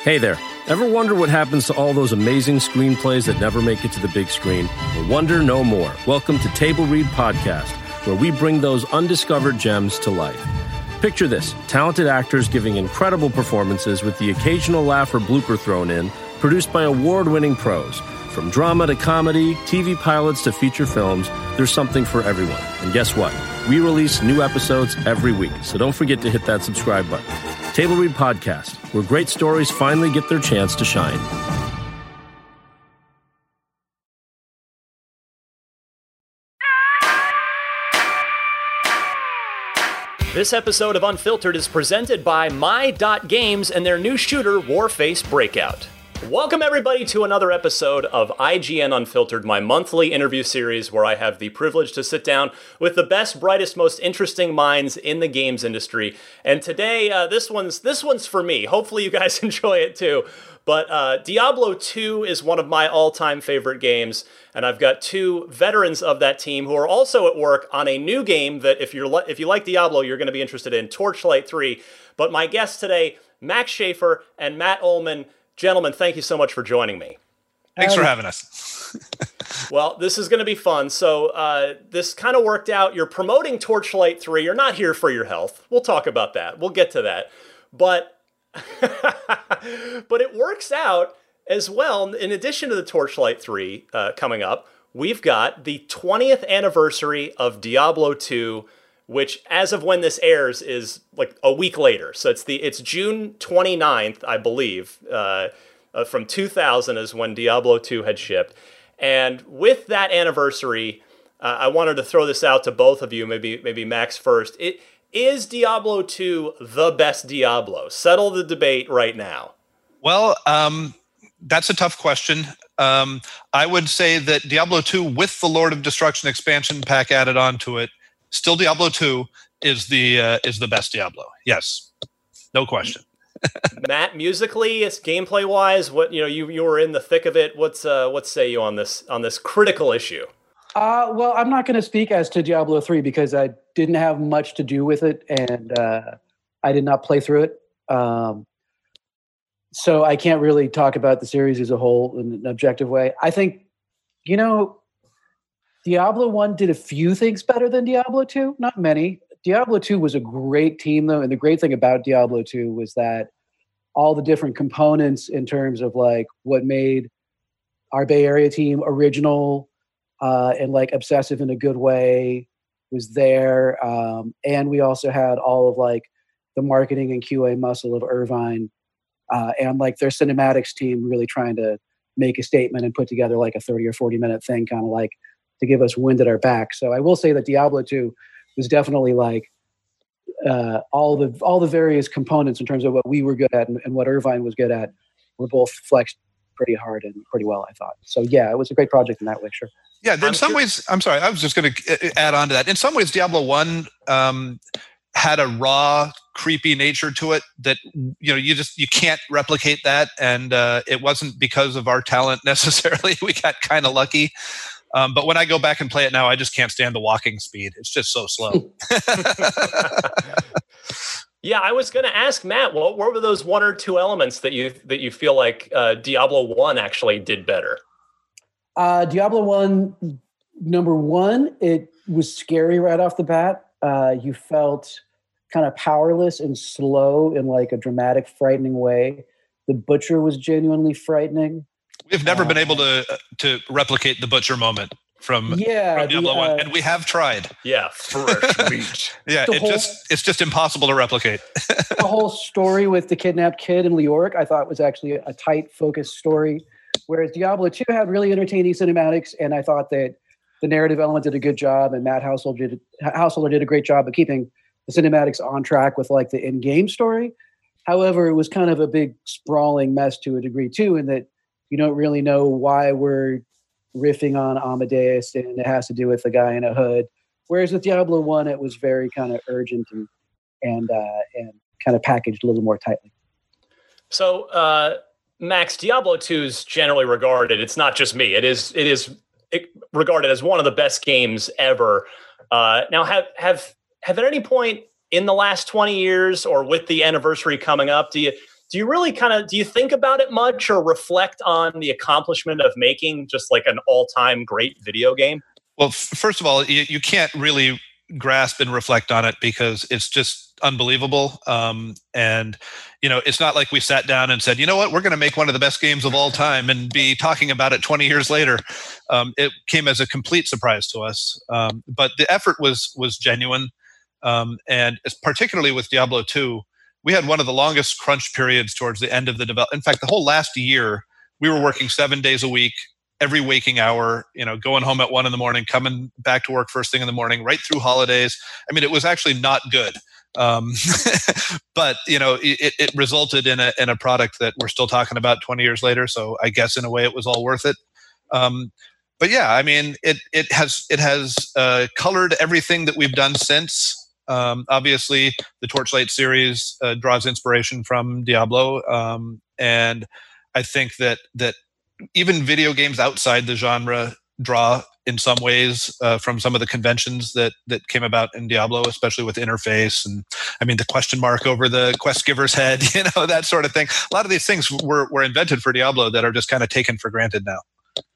Hey there. Ever wonder what happens to all those amazing screenplays that never make it to the big screen? Well, wonder no more. Welcome to Table Read Podcast, where we bring those undiscovered gems to life. Picture this, talented actors giving incredible performances with the occasional laugh or blooper thrown in, produced by award-winning pros. From drama to comedy, TV pilots to feature films, there's something for everyone. And guess what? We release new episodes every week, so don't forget to hit that subscribe button. Table Read Podcast, where great stories finally get their chance to shine. This episode of Unfiltered is presented by My.Games and their new shooter, Warface Breakout. Welcome everybody to another episode of IGN Unfiltered, my monthly interview series where I have the privilege to sit down with the best, brightest, most interesting minds in the games industry. And today, this one's for me. Hopefully you guys enjoy it too. But Diablo 2 is one of my all-time favorite games, and I've got two veterans of that team who are also at work on a new game that if you like Diablo, you're going to be interested in, Torchlight 3. But my guests today, Max Schaefer and Matt Ullman. Gentlemen, thank you so much for joining me. Thanks for having us. Well, this is going to be fun. So this kind of worked out. You're promoting Torchlight 3. You're not here for your health. We'll talk about that. We'll get to that. But but it works out as well. In addition to the Torchlight 3 coming up, we've got the 20th anniversary of Diablo 2, which as of when this airs is like a week later. So it's June 29th, I believe, from 2000 is when Diablo 2 had shipped. And with that anniversary, I wanted to throw this out to both of you, maybe Max first. Is Diablo 2 the best Diablo? Settle the debate right now. Well, that's a tough question. I would say that Diablo 2 with the Lord of Destruction expansion pack added onto it, still Diablo 2 is the best Diablo. Yes, no question. Matt, musically, gameplay wise, what you were in the thick of it. What say you on this critical issue? Well, I'm not going to speak as to Diablo 3 because I didn't have much to do with it, and I did not play through it. So I can't really talk about the series as a whole in an objective way. I think, Diablo 1 did a few things better than Diablo 2, not many. Diablo 2 was a great team, though, and the great thing about Diablo 2 was that all the different components in terms of like what made our Bay Area team original and like obsessive in a good way was there. And we also had all of like the marketing and QA muscle of Irvine and like their cinematics team really trying to make a statement and put together like a 30 or 40 minute thing, kind of like to give us wind at our back. So I will say that Diablo 2 was definitely like all the various components in terms of what we were good at and what Irvine was good at were both flexed pretty hard and pretty well, I thought. So yeah, it was a great project in that way, sure. Yeah, in some ways, I'm sorry, I was just going to add on to that. In some ways, Diablo 1 had a raw, creepy nature to it that you can't replicate that, and it wasn't because of our talent necessarily. We got kind of lucky. But when I go back and play it now, I just can't stand the walking speed. It's just so slow. Yeah, I was going to ask Matt, what were those one or two elements that you feel like Diablo 1 actually did better? Diablo 1, number one, it was scary right off the bat. You felt kind of powerless and slow in like a dramatic, frightening way. The Butcher was genuinely frightening. We've never been able to replicate the Butcher moment from Diablo 1, and we have tried. Yeah, fresh meat. Yeah, it's just impossible to replicate. The whole story with the kidnapped kid in Leoric, I thought was actually a tight, focused story, whereas Diablo 2 had really entertaining cinematics, and I thought that the narrative element did a good job, and Matt Householder did a great job of keeping the cinematics on track with like the in-game story. However, it was kind of a big sprawling mess to a degree too, in that you don't really know why we're riffing on Amadeus, and it has to do with the guy in a hood. Whereas with Diablo 1, it was very kind of urgent and kind of packaged a little more tightly. So, Max, Diablo 2 is generally regarded, it's not just me, it is regarded as one of the best games ever. Now, have at any point in the last 20 years or with the anniversary coming up, do do you really do you think about it much or reflect on the accomplishment of making just like an all-time great video game? Well, first of all, you can't really grasp and reflect on it because it's just unbelievable. And, it's not like we sat down and said, you know what, we're going to make one of the best games of all time and be talking about it 20 years later. It came as a complete surprise to us. But the effort was genuine. And particularly with Diablo 2, we had one of the longest crunch periods towards the end of the development. In fact, the whole last year, we were working 7 days a week, every waking hour, going home at 1 a.m, coming back to work first thing in the morning, right through holidays. I mean, it was actually not good. But it resulted in a product that we're still talking about 20 years later. So I guess in a way it was all worth it. But yeah, I mean, it has colored everything that we've done since. Obviously, the Torchlight series draws inspiration from Diablo, and I think that even video games outside the genre draw in some ways from some of the conventions that came about in Diablo, especially with interface and the question mark over the quest giver's head, that sort of thing. A lot of these things were invented for Diablo that are just kind of taken for granted now.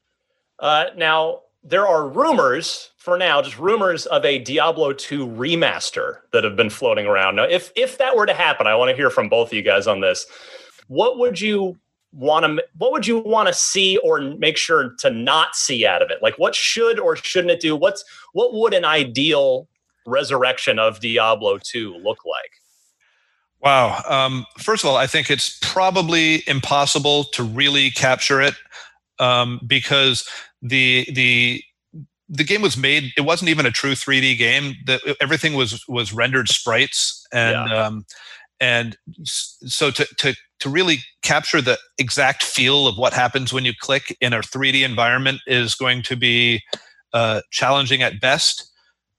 Now, there are rumors of a Diablo 2 remaster that have been floating around. Now, if that were to happen, I want to hear from both of you guys on this. What would you want to see or make sure to not see out of it? Like, what should or shouldn't it do? What would an ideal resurrection of Diablo 2 look like? Wow. First of all, I think it's probably impossible to really capture it because the game was made. It wasn't even a true 3D game. Everything was rendered sprites, and so to really capture the exact feel of what happens when you click in a 3D environment is going to be challenging at best.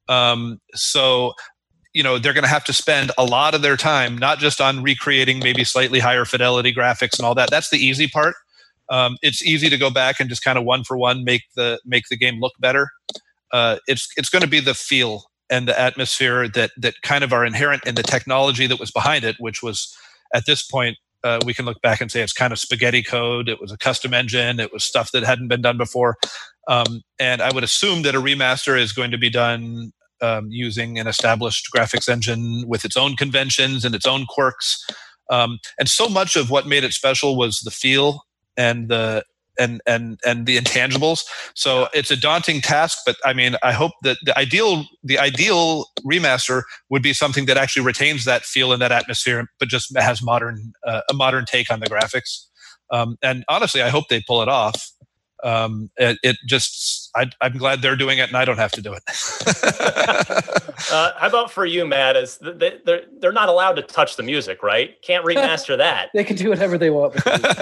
So they're going to have to spend a lot of their time not just on recreating maybe slightly higher fidelity graphics and all that. That's the easy part. It's easy to go back and just kind of one for one make the game look better. It's going to be the feel and the atmosphere that kind of are inherent in the technology that was behind it, which was at this point we can look back and say it's kind of spaghetti code. It was a custom engine. It was stuff that hadn't been done before. And I would assume that a remaster is going to be done using an established graphics engine with its own conventions and its own quirks. And so much of what made it special was the feel and the intangibles. So it's a daunting task, but I hope that the ideal remaster would be something that actually retains that feel and that atmosphere, but just has a modern take on the graphics. And honestly, I hope they pull it off. I'm glad they're doing it and I don't have to do it. How about for you, Matt? Is they're not allowed to touch the music, right? Can't remaster that. They can do whatever they want.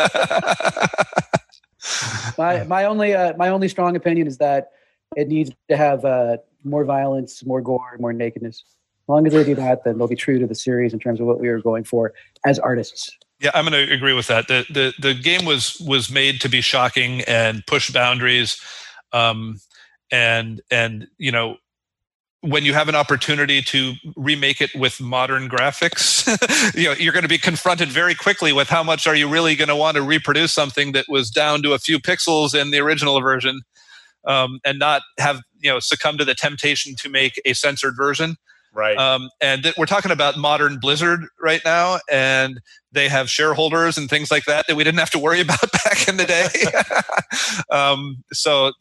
My only strong opinion is that it needs to have more violence, more gore, more nakedness. As long as they do that, then they'll be true to the series in terms of what we were going for as artists. Yeah, I'm going to agree with that. The game was made to be shocking and push boundaries, and when you have an opportunity to remake it with modern graphics, you're going to be confronted very quickly with how much are you really going to want to reproduce something that was down to a few pixels in the original version, and not have succumb to the temptation to make a censored version. Right. And we're talking about modern Blizzard right now, and they have shareholders and things like that we didn't have to worry about back in the day. So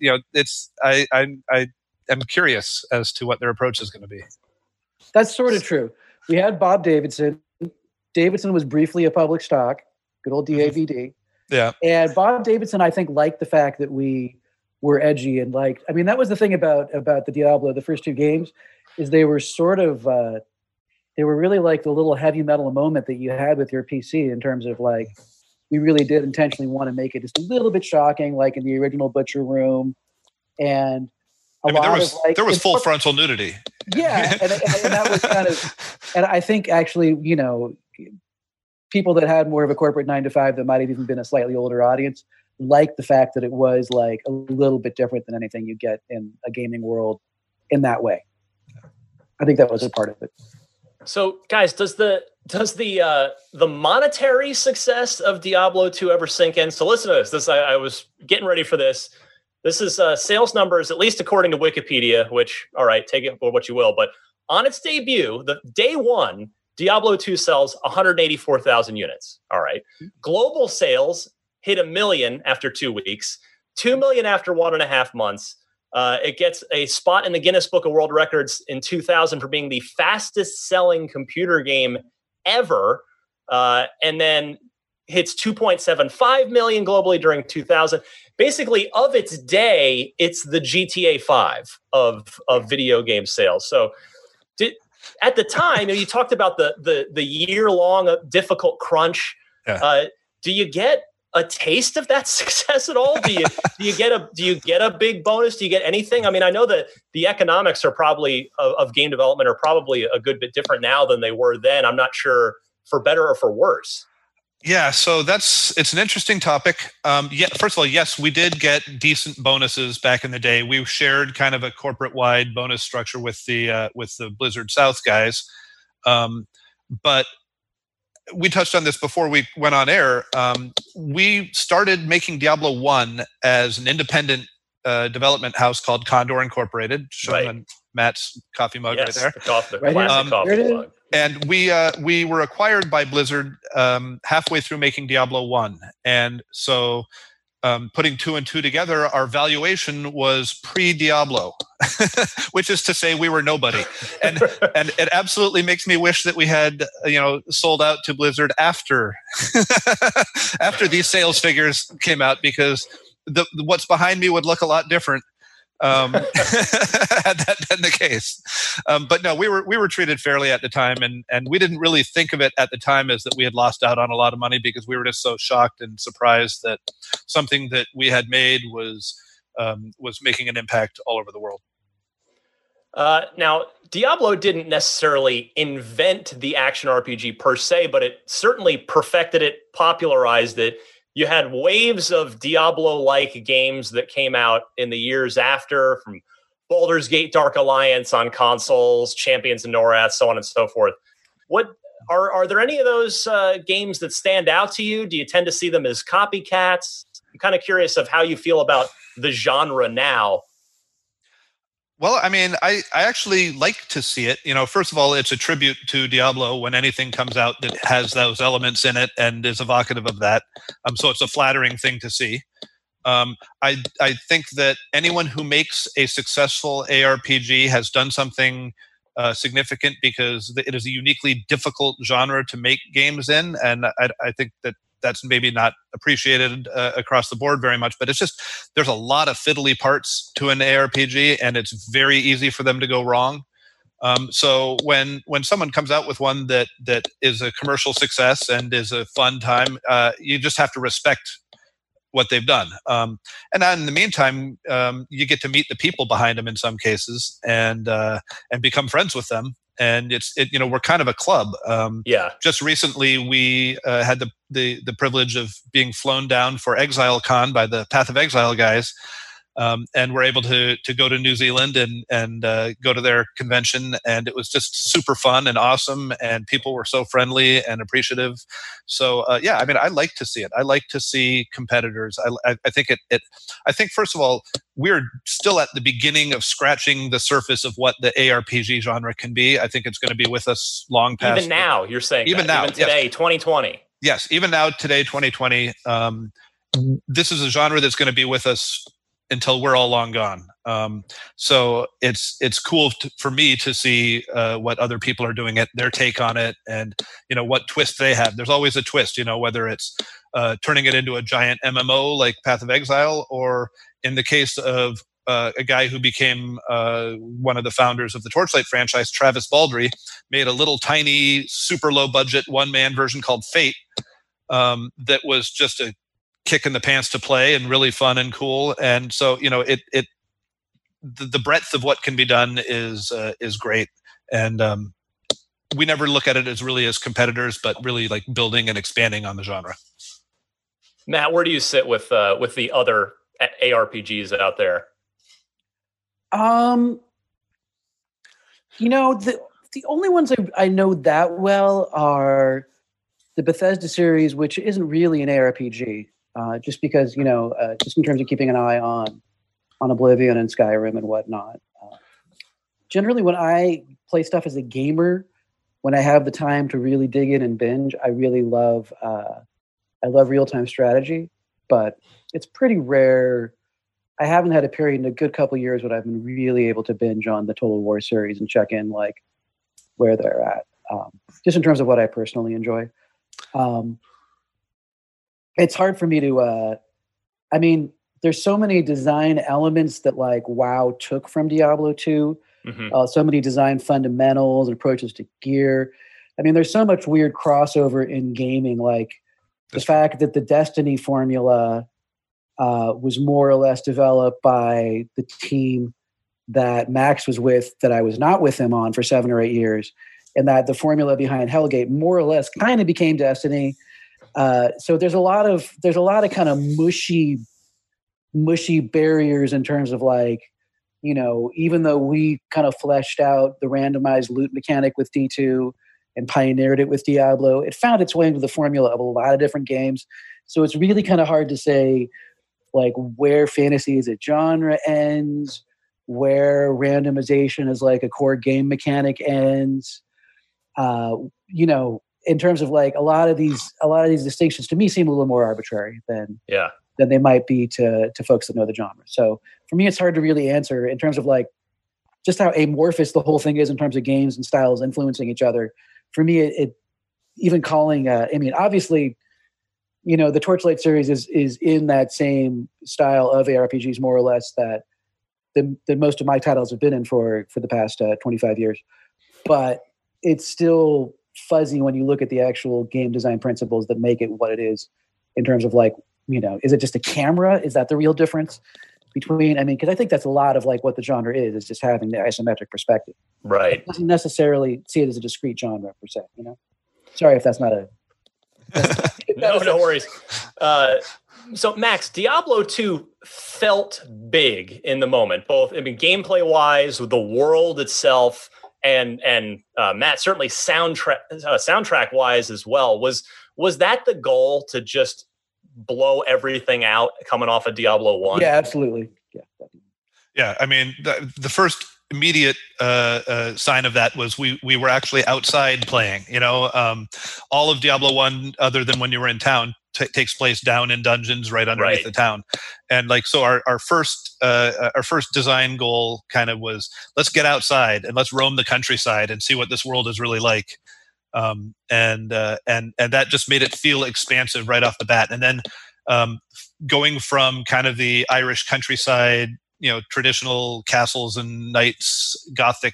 I'm curious as to what their approach is going to be. That's sort of true. We had Bob Davidson. Davidson was briefly a public stock, good old DAVD. Yeah. And Bob Davidson, I think, liked the fact that we were edgy and that was the thing about the Diablo, the first two games, is they were sort of, they were really like the little heavy metal moment that you had with your PC in terms of we really did intentionally want to make it just a little bit shocking, like in the original Butcher Room. And there was full frontal nudity. Yeah. And that was kind of, and I think actually, people that had more of a corporate 9-to-5 that might have even been a slightly older audience liked the fact that it was a little bit different than anything you get in a gaming world in that way. I think that was a part of it. So, guys, does the Does the monetary success of Diablo 2 ever sink in? So listen to this. I was getting ready for this. This is sales numbers, at least according to Wikipedia, which, all right, take it for what you will. But on its debut, the day one, Diablo 2 sells 184,000 units. All right. Global sales hit 1 million after 2 weeks, 2 million after 1.5 months. It gets a spot in the Guinness Book of World Records in 2000 for being the fastest selling computer game ever. And then hits 2.75 million globally during 2000. Basically, of its day, it's the GTA 5 of video game sales. So at the time, you talked about the year-long difficult crunch. Yeah. Do you get a taste of that success at all? Do you get a big bonus? Do you get anything? I mean, I know that the economics are probably of game development are probably a good bit different now than they were then. I'm not sure for better or for worse. Yeah, so it's an interesting topic. First of all, yes, we did get decent bonuses back in the day. We shared kind of a corporate-wide bonus structure with the Blizzard South guys, but we touched on this before we went on air. We started making Diablo 1 as an independent development house called Condor Incorporated, showing on Matt's coffee mug right there. The classic coffee mug. And we were acquired by Blizzard halfway through making Diablo 1. And so putting 2 and 2 together, our valuation was pre-Diablo, which is to say we were nobody. And it absolutely makes me wish that we had sold out to Blizzard after these sales figures came out, because what's behind me would look a lot different had that been the case. But no, we were treated fairly at the time, and we didn't really think of it at the time as that we had lost out on a lot of money, because we were just so shocked and surprised that something that we had made was making an impact all over the world. Now, Diablo didn't necessarily invent the action RPG per se, but it certainly perfected it, popularized it. You had waves of Diablo-like games that came out in the years after, from Baldur's Gate Dark Alliance on consoles, Champions of Norath, so on and so forth. What are there any of those games that stand out to you? Do you tend to see them as copycats? I'm kind of curious of how you feel about the genre now. Well, I mean, I actually like to see it. First of all, it's a tribute to Diablo when anything comes out that has those elements in it and is evocative of that. So it's a flattering thing to see. I think that anyone who makes a successful ARPG has done something significant, because it is a uniquely difficult genre to make games in, and I think that's maybe not appreciated across the board very much, but it's just, there's a lot of fiddly parts to an ARPG, and it's very easy for them to go wrong. So when someone comes out with one that is a commercial success and is a fun time, you just have to respect what they've done. And then in the meantime, you get to meet the people behind them in some cases, and become friends with them. And we're kind of a club. Just recently, we had the privilege of being flown down for ExileCon by the Path of Exile guys, and we're able to go to New Zealand and go to their convention, and it was just super fun and awesome, and people were so friendly and appreciative. So I mean, I like to see it. I like to see competitors. I think I think first of all, we're still at the beginning of scratching the surface of what the ARPG genre can be. I think it's going to be with us long past. Even now, you're saying even today, yes. 2020. Yes, even now, today, 2020. This is a genre that's going to be with us until we're all long gone. So it's cool for me to see what other people are doing, their take on it, and what twist they have. There's always a twist, whether it's turning it into a giant MMO like Path of Exile, or in the case of a guy who became one of the founders of the Torchlight franchise, Travis Baldry, made a little tiny, super low budget one-man version called Fate that was just a kick in the pants to play and really fun and cool. And so the breadth of what can be done is great. And we never look at it as really as competitors, but really like building and expanding on the genre. Matt, where do you sit with the other ARPGs out there? the only ones I know that well are the Bethesda series, which isn't really an ARPG, just because, just in terms of keeping an eye on Oblivion and Skyrim and whatnot. Generally, when I play stuff as a gamer, when I have the time to really dig in and binge, I really love real-time strategy, but it's pretty rare. I haven't had a period in a good couple of years when I've been really able to binge on the Total War series and check in like where they're at, just in terms of what I personally enjoy. It's hard for me to, there's so many design elements that like WoW took from Diablo 2. Mm-hmm. So many design fundamentals and approaches to gear. I mean, there's so much weird crossover in gaming, like the fact that the Destiny formula was more or less developed by the team that Max was with, that I was not with him on for 7 or 8 years, and that the formula behind Hellgate more or less kind of became Destiny. So there's a lot of kind of mushy barriers in terms of like, even though we kind of fleshed out the randomized loot mechanic with D2 and pioneered it with Diablo, it found its way into the formula of a lot of different games. So it's really kind of hard to say like where fantasy as a genre ends, where randomization as like a core game mechanic ends. In terms of like a lot of these distinctions to me seem a little more arbitrary than they might be to folks that know the genre. So for me, it's hard to really answer in terms of like just how amorphous the whole thing is in terms of games and styles influencing each other. For me, it even calling, obviously, the Torchlight series is in that same style of ARPGs more or less that most of my titles have been in for the past 25 years. But it's still fuzzy when you look at the actual game design principles that make it what it is in terms of like, is it just a camera? Is that the real difference between, because I think that's a lot of like what the genre is just having the isometric perspective. Right. It doesn't necessarily see it as a discrete genre per se, Sorry if that's not a... No worries. So Max, Diablo 2 felt big in the moment, both, gameplay wise, with the world itself, and Matt, certainly soundtrack wise as well. Was that the goal, to just blow everything out coming off of Diablo 1? Yeah, absolutely. Yeah. The first immediate sign of that was we were actually outside playing. All of Diablo 1, other than when you were in town, takes place down in dungeons right underneath the town. And so our first design goal kind of was, let's get outside and let's roam the countryside and see what this world is really like. And that just made it feel expansive right off the bat. And then going from kind of the Irish countryside, traditional castles and knights, Gothic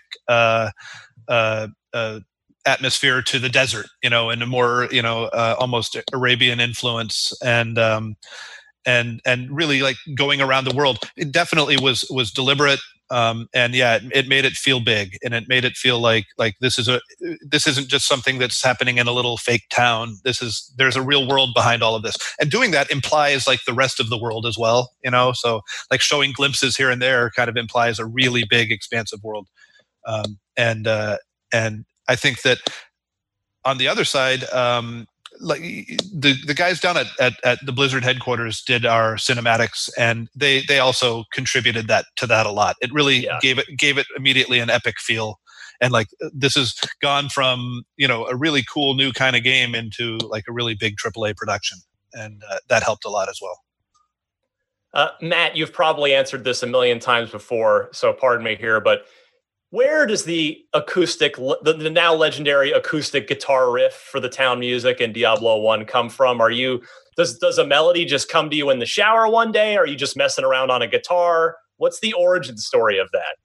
atmosphere, to the desert, and a more, almost Arabian influence, and really like going around the world. It definitely was deliberate. It made it feel big, and it made it feel like this isn't just something that's happening in a little fake town. There's a real world behind all of this, and doing that implies like the rest of the world as well. So like showing glimpses here and there kind of implies a really big, expansive world. And I think that on the other side, like the guys down at the Blizzard headquarters did our cinematics, and they also contributed to that a lot. It really gave it immediately an epic feel, and like this has gone from a really cool new kind of game into like a really big AAA production, and that helped a lot as well. Matt, you've probably answered this a million times before, so pardon me here, but where does the acoustic, the now legendary acoustic guitar riff for the town music in Diablo 1 come from? Does a melody just come to you in the shower one day? Are you just messing around on a guitar? What's the origin story of that?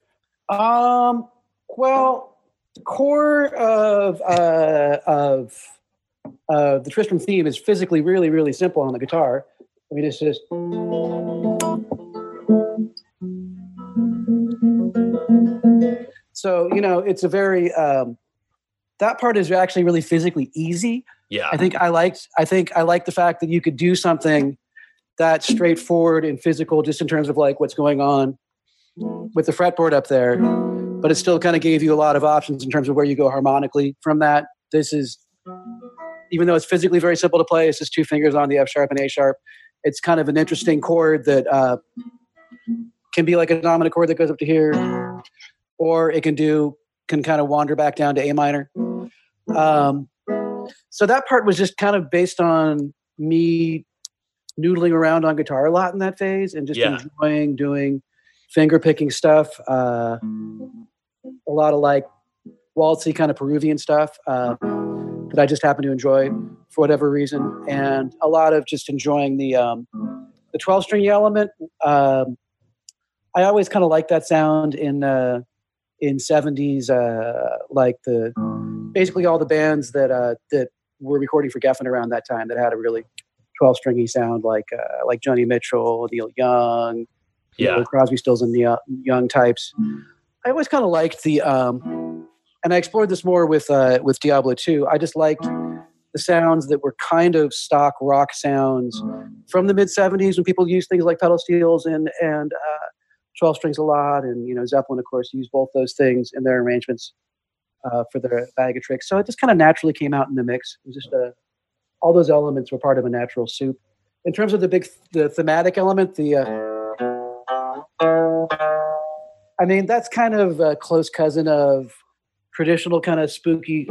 Well, the core of the Tristram theme is physically really, really simple on the guitar. It's just... So, it's a very, that part is actually really physically easy. Yeah. I think I like the fact that you could do something that's straightforward and physical, just in terms of like what's going on with the fretboard up there, but it still kind of gave you a lot of options in terms of where you go harmonically from that. This is, even though it's physically very simple to play, it's just 2 fingers on the F sharp and A sharp. It's kind of an interesting chord that can be like a dominant chord that goes up to here, or it can kind of wander back down to A minor. So that part was just kind of based on me noodling around on guitar a lot in that phase and just enjoying doing finger picking stuff. A lot of like waltzy kind of Peruvian stuff that I just happen to enjoy for whatever reason, and a lot of just enjoying the 12-string element. I always kind of liked that sound in 70s, like basically all the bands that were recording for Geffen around that time that had a really 12-stringy sound, like Joni Mitchell, Neil Young, Crosby, Stills, and Neil Young types. I always kind of liked the, and I explored this more with Diablo 2. I just liked the sounds that were kind of stock rock sounds from the mid 70s when people used things like pedal steels and 12 strings a lot, and Zeppelin, of course, used both those things in their arrangements for their Bag of Tricks. So it just kind of naturally came out in the mix. It was just all those elements were part of a natural soup. In terms of the thematic element, I mean, that's kind of a close cousin of traditional kind of spooky,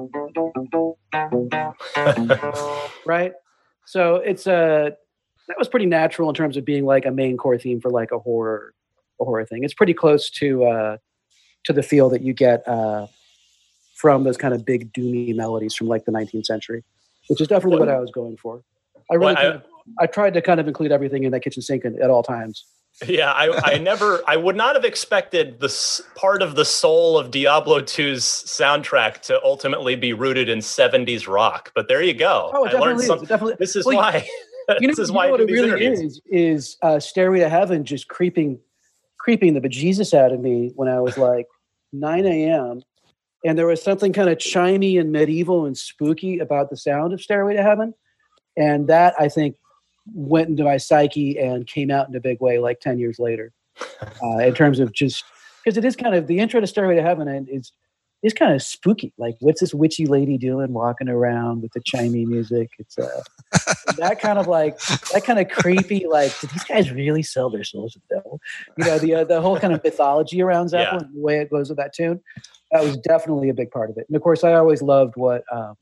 right? So it's that was pretty natural in terms of being like a main core theme for like a horror thing. It's pretty close to the feel that you get from those kind of big doomy melodies from like the 19th century, which is definitely what I was going for. I tried to kind of include everything in that kitchen sink at all times. Yeah, I would not have expected this part of the soul of Diablo 2's soundtrack to ultimately be rooted in 70s rock. But there you go. Oh, it definitely is. This is why. This is why what it really is Stairway to Heaven just creeping the bejesus out of me when I was like 9 a.m. And there was something kind of chimey and medieval and spooky about the sound of Stairway to Heaven. And that, I think, went into my psyche and came out in a big way like 10 years later, in terms of just because it is kind of the intro to Stairway to Heaven, and it's kind of spooky. Like, what's this witchy lady doing walking around with the chimey music? It's that kind of creepy. Like, did these guys really sell their souls to the devil? The whole kind of mythology around Zeppelin, the way it goes with that tune. That was definitely a big part of it. And of course, I always loved what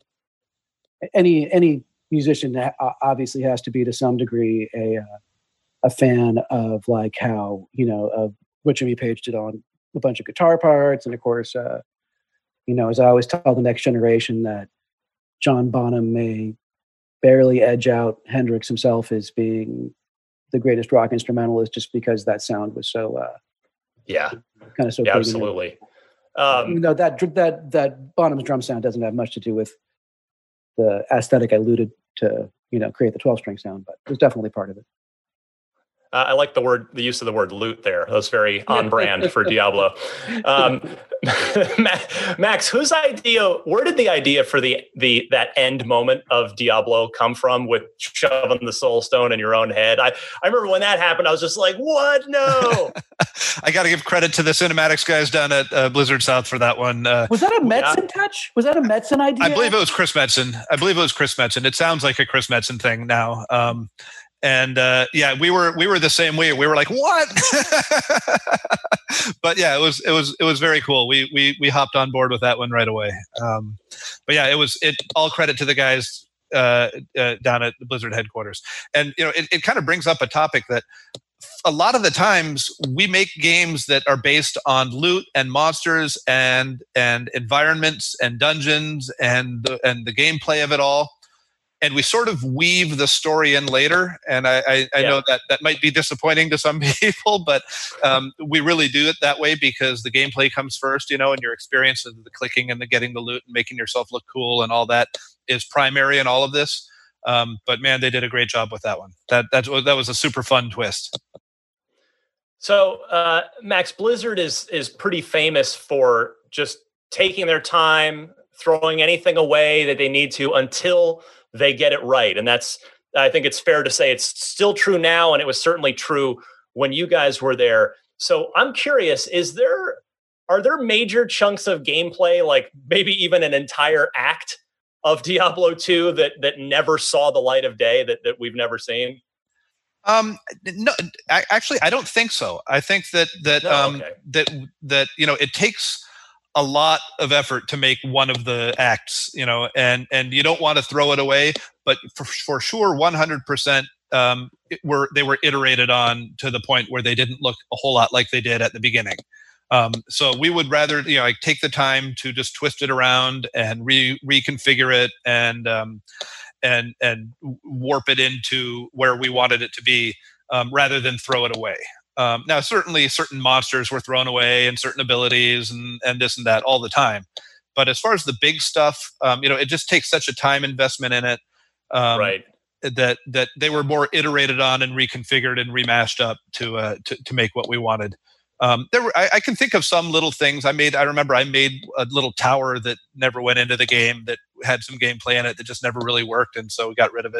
any musician obviously has to be to some degree a fan of like how of what Jimmy Page did on a bunch of guitar parts, and of course as I always tell the next generation that John Bonham may barely edge out Hendrix himself as being the greatest rock instrumentalist just because that sound was so kind of so absolutely. Even though that Bonham's drum sound doesn't have much to do with the aesthetic I alluded to, create the 12-string sound, but it was definitely part of it. I like the use of the word loot there. That was very on brand for Diablo. Max, where did the idea for that end moment of Diablo come from with shoving the soul stone in your own head? I remember when that happened, I was just like, what? No. I got to give credit to the cinematics guys down at Blizzard South for that one. Was that a Metzen touch? Was that a Metzen idea? I believe it was Chris Metzen. It sounds like a Chris Metzen thing now. And we were the same way. We were like, what? But yeah, it was very cool. We hopped on board with that one right away. But yeah, it all credit to the guys down at the Blizzard headquarters. And it kind of brings up a topic that a lot of the times we make games that are based on loot and monsters and environments and dungeons and the gameplay of it all. And we sort of weave the story in later. And I know that might be disappointing to some people, but we really do it that way because the gameplay comes first, and your experience of the clicking and the getting the loot and making yourself look cool and all that is primary in all of this. But man, they did a great job with that one. That was a super fun twist. So Max, Blizzard is pretty famous for just taking their time, throwing anything away that they need to until they get it right. And I think it's fair to say it's still true now. And it was certainly true when you guys were there. So I'm curious, is there are there major chunks of gameplay, like maybe even an entire act of Diablo 2 that never saw the light of day that we've never seen? No, actually, I don't think so. I think that it takes a lot of effort to make one of the acts, and you don't want to throw it away. But for sure, 100%, they were iterated on to the point where they didn't look a whole lot like they did at the beginning. So we would rather, take the time to just twist it around and reconfigure it and warp it into where we wanted it to be, rather than throw it away. Now, certainly certain monsters were thrown away and certain abilities and this and that all the time. But as far as the big stuff, it just takes such a time investment in it, right, that they were more iterated on and reconfigured and remashed up to make what we wanted. I can think of some little things I remember I made a little tower that never went into the game that had some gameplay in it that just never really worked, and so we got rid of it.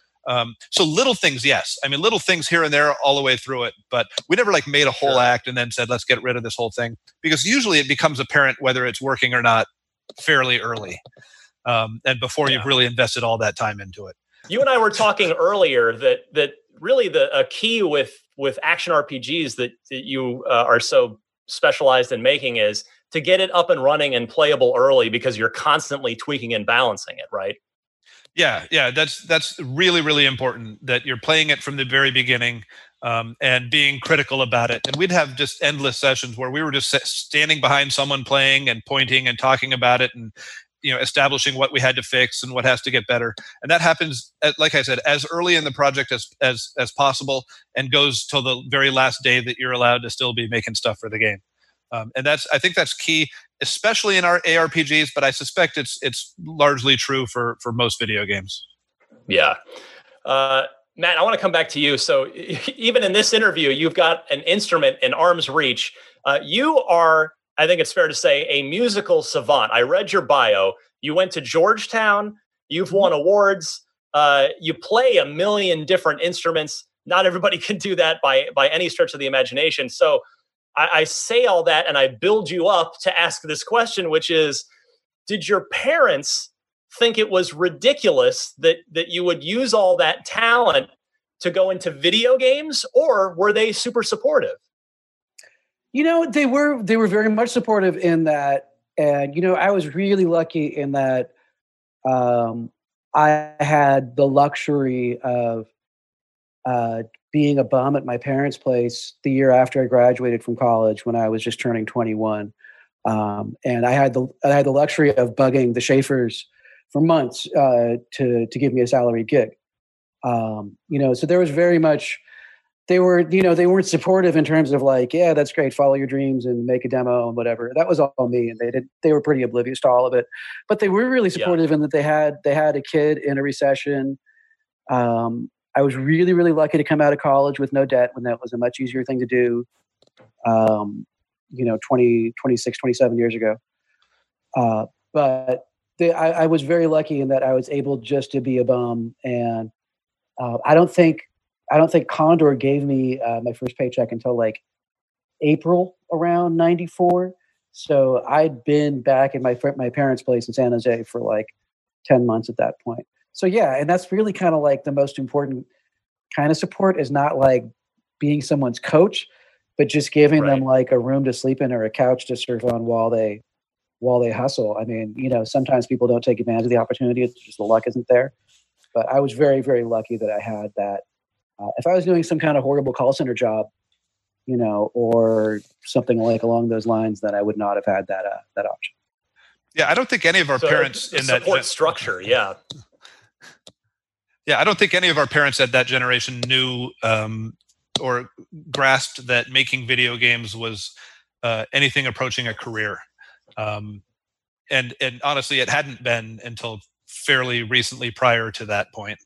So little things, yes. I mean, little things here and there all the way through it, but we never made a whole act and then said, let's get rid of this whole thing, because usually it becomes apparent whether it's working or not fairly early, and before you've really invested all that time into it. You and I were talking earlier that really a key with action RPGs that you are so specialized in making is to get it up and running and playable early, because you're constantly tweaking and balancing it, right? Yeah, that's really, really important, that you're playing it from the very beginning, and being critical about it. And we'd have just endless sessions where we were just standing behind someone playing and pointing and talking about it and establishing what we had to fix and what has to get better. And that happens, like I said, as early in the project as possible, and goes till the very last day that you're allowed to still be making stuff for the game. And I think that's key, especially in our ARPGs, but I suspect it's largely true for most video games. Yeah. Matt, I want to come back to you. So even in this interview, you've got an instrument in arm's reach. You are, I think it's fair to say, a musical savant. I read your bio. You went to Georgetown. You've won awards. You play a million different instruments. Not everybody can do that by any stretch of the imagination. So I say all that and I build you up to ask this question, which is, did your parents think it was ridiculous that you would use all that talent to go into video games, or were they super supportive? They were very much supportive in that. And, I was really lucky in that I had the luxury of being a bum at my parents' place the year after I graduated from college, when I was just turning 21. And I had the luxury of bugging the Schaefers for months to give me a salary gig. So there was very much, they weren't supportive in terms of yeah, that's great, follow your dreams and make a demo and whatever. That was all me, and they were pretty oblivious to all of it. But they were really supportive in that they had a kid in a recession. I was really, really lucky to come out of college with no debt, when that was a much easier thing to do, 26, 27 years ago. But I was very lucky in that I was able just to be a bum. And I don't think Condor gave me my first paycheck until April around 94. So I'd been back at my parents' place in San Jose for 10 months at that point. So yeah, and that's really kind of the most important kind of support, is not being someone's coach, but just giving them a room to sleep in or a couch to surf on while they hustle. I mean, sometimes people don't take advantage of the opportunity. It's just the luck isn't there. But I was very, very lucky that I had that. If I was doing some kind of horrible call center job, or something along those lines, then I would not have had that option. Yeah, I don't think any of our parents in that support structure. Yeah. Yeah, I don't think any of our parents at that generation knew or grasped that making video games was anything approaching a career. And honestly, it hadn't been until fairly recently prior to that point.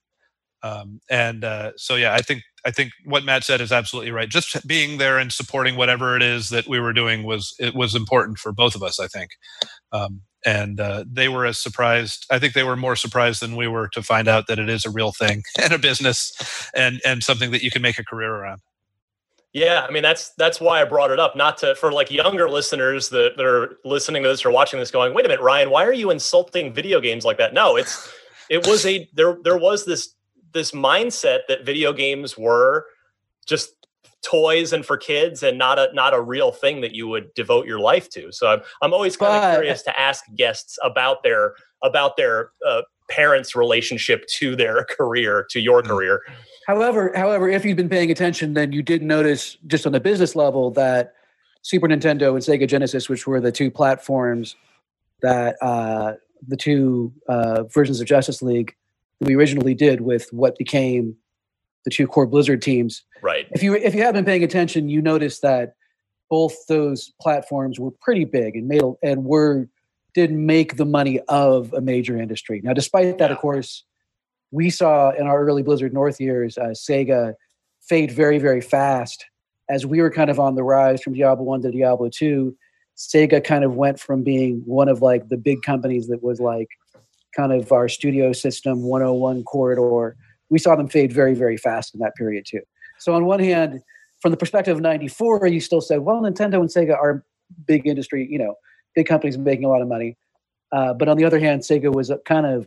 So yeah, I think what Matt said is absolutely right. Just being there and supporting whatever it is that we were doing was important for both of us, I think. And they were as surprised. I think they were more surprised than we were to find out that it is a real thing and a business and something that you can make a career around. Yeah, I mean that's why I brought it up, not to for like younger listeners that are listening to this or watching this going, wait a minute, Ryan, why are you insulting video games like that? No, there was this mindset that video games were just toys and for kids and not a real thing that you would devote your life to. So I'm always kind of curious to ask guests about their parents' relationship to their career, to your career. However, if you've been paying attention, then you did notice just on the business level that Super Nintendo and Sega Genesis, which were the two platforms that the two versions of Justice League we originally did with what became the two core Blizzard teams. Right. If you have been paying attention, you notice that both those platforms were pretty big and did make the money of a major industry. Now, despite that, of course, we saw in our early Blizzard North years, Sega fade very, very fast. As we were kind of on the rise from Diablo 1 to Diablo 2, Sega kind of went from being one of like the big companies that was like kind of our studio system 101 corridor. We saw them fade very, very fast in that period too. So on one hand, from the perspective of 94, you still said, well, Nintendo and Sega are big industry, big companies making a lot of money. But on the other hand, Sega was kind of,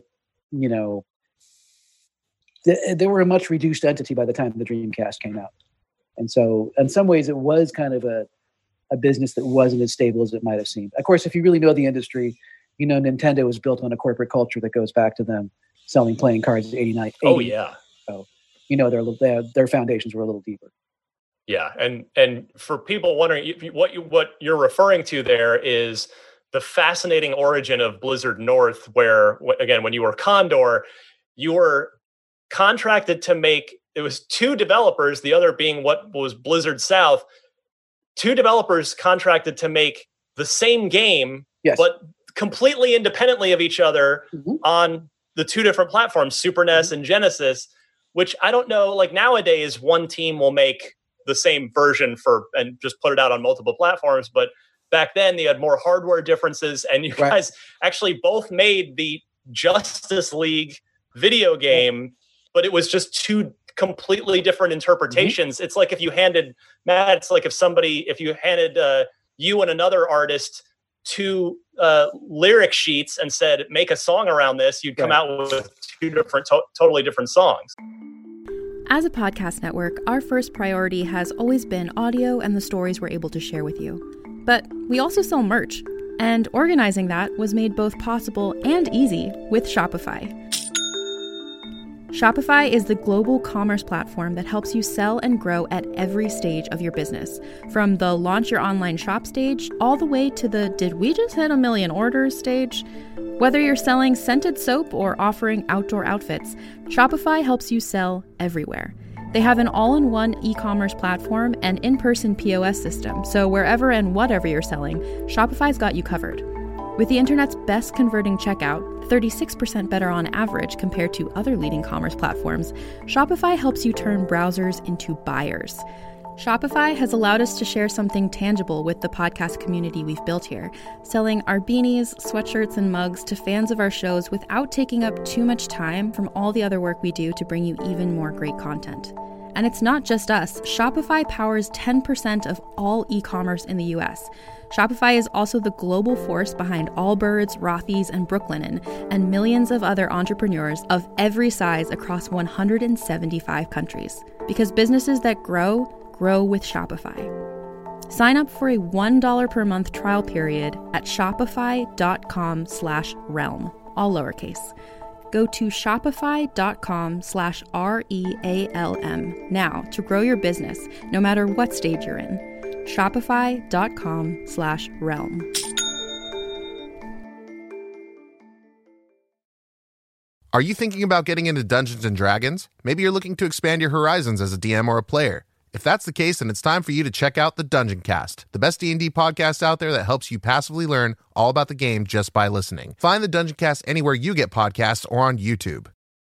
they were a much reduced entity by the time the Dreamcast came out. And so in some ways it was kind of a business that wasn't as stable as it might have seemed. Of course, if you really know the industry, Nintendo was built on a corporate culture that goes back to them selling playing cards in 89. Oh yeah. So, their foundations were a little deeper. Yeah. And for people wondering, what you're referring to there is the fascinating origin of Blizzard North, where, again, when you were Condor, you were contracted to make, it was two developers, the other being what was Blizzard South, two developers contracted to make the same game, yes, but completely independently of each other on the two different platforms, Super NES and Genesis, which I don't know, like nowadays, one team will make the same version and just put it out on multiple platforms. But back then they had more hardware differences, and you guys actually both made the Justice League video game, but it was just two completely different interpretations. It's like if you handed you and another artist two lyric sheets and said, make a song around this, you'd come out with two different, totally different songs. As a podcast network, our first priority has always been audio and the stories we're able to share with you. But we also sell merch, and organizing that was made both possible and easy with Shopify. Shopify is the global commerce platform that helps you sell and grow at every stage of your business, from the launch your online shop stage all the way to the did we just hit 1 million orders stage. Whether you're selling scented soap or offering outdoor outfits, Shopify helps you sell everywhere. They have an all-in-one e-commerce platform and in-person POS system, so wherever and whatever you're selling, Shopify's got you covered. With the internet's best converting checkout, 36% better on average compared to other leading commerce platforms, Shopify helps you turn browsers into buyers. Shopify has allowed us to share something tangible with the podcast community we've built here, selling our beanies, sweatshirts, and mugs to fans of our shows without taking up too much time from all the other work we do to bring you even more great content. And it's not just us. Shopify powers 10% of all e-commerce in the US. Shopify is also the global force behind Allbirds, Rothy's, and Brooklinen, and millions of other entrepreneurs of every size across 175 countries. Because businesses that grow with Shopify. Sign up for a $1 per month trial period at shopify.com/realm, all lowercase. Go to shopify.com/REALM now to grow your business, no matter what stage you're in. Shopify.com/realm. Are you thinking about getting into Dungeons & Dragons? Maybe you're looking to expand your horizons as a DM or a player. If that's the case, then it's time for you to check out the Dungeon Cast, the best D&D podcast out there that helps you passively learn all about the game just by listening. Find the Dungeon Cast anywhere you get podcasts or on YouTube.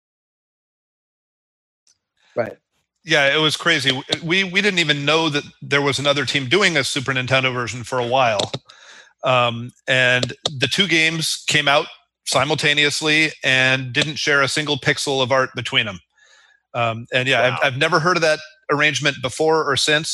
Right. Yeah, it was crazy. We didn't even know that there was another team doing a Super Nintendo version for a while. And the two games came out simultaneously and didn't share a single pixel of art between them. I've never heard of that arrangement before or since.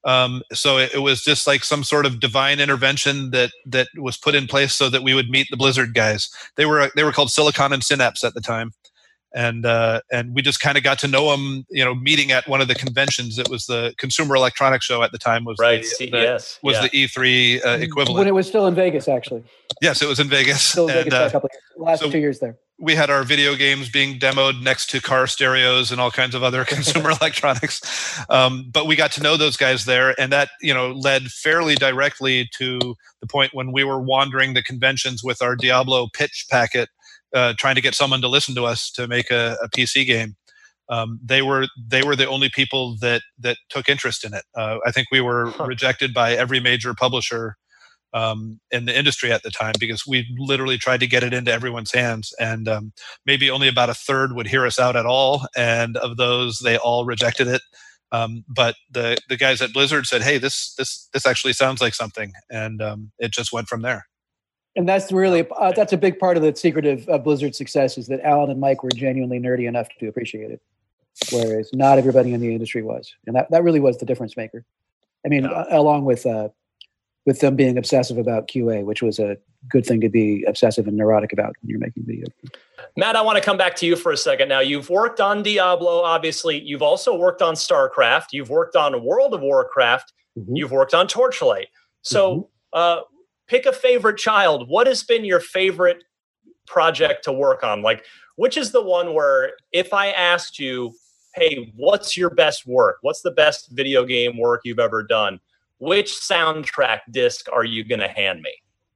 So it was just like some sort of divine intervention that was put in place so that we would meet the Blizzard guys. They were called Silicon and Synapse at the time. And we just kind of got to know them, meeting at one of the conventions. It was the Consumer Electronics Show at the time. Was right, CES was the E3 equivalent when it was still in Vegas, actually. Yes, it was in Vegas. Still in Vegas for a couple of years. Last 2 years there. We had our video games being demoed next to car stereos and all kinds of other consumer electronics. But we got to know those guys there, and that led fairly directly to the point when we were wandering the conventions with our Diablo pitch packet. Trying to get someone to listen to us to make a PC game. They were the only people that took interest in it. I think we were rejected by every major publisher in the industry at the time because we literally tried to get it into everyone's hands, and maybe only about a third would hear us out at all. And of those, they all rejected it. But the guys at Blizzard said, "Hey, this actually sounds like something," and it just went from there. And that's really that's a big part of the secret of Blizzard's success is that Alan and Mike were genuinely nerdy enough to appreciate it, whereas not everybody in the industry was, and that really was the difference maker. I mean, along with them being obsessive about QA, which was a good thing to be obsessive and neurotic about when you're making video games. Matt, I want to come back to you for a second. Now, you've worked on Diablo, obviously. You've also worked on StarCraft. You've worked on World of Warcraft. Mm-hmm. You've worked on Torchlight. So. Mm-hmm. Pick a favorite child. What has been your favorite project to work on? Like, which is the one where if I asked you, hey, what's your best work? What's the best video game work you've ever done? Which soundtrack disc are you going to hand me?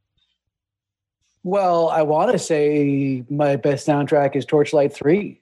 Well, I want to say my best soundtrack is Torchlight 3.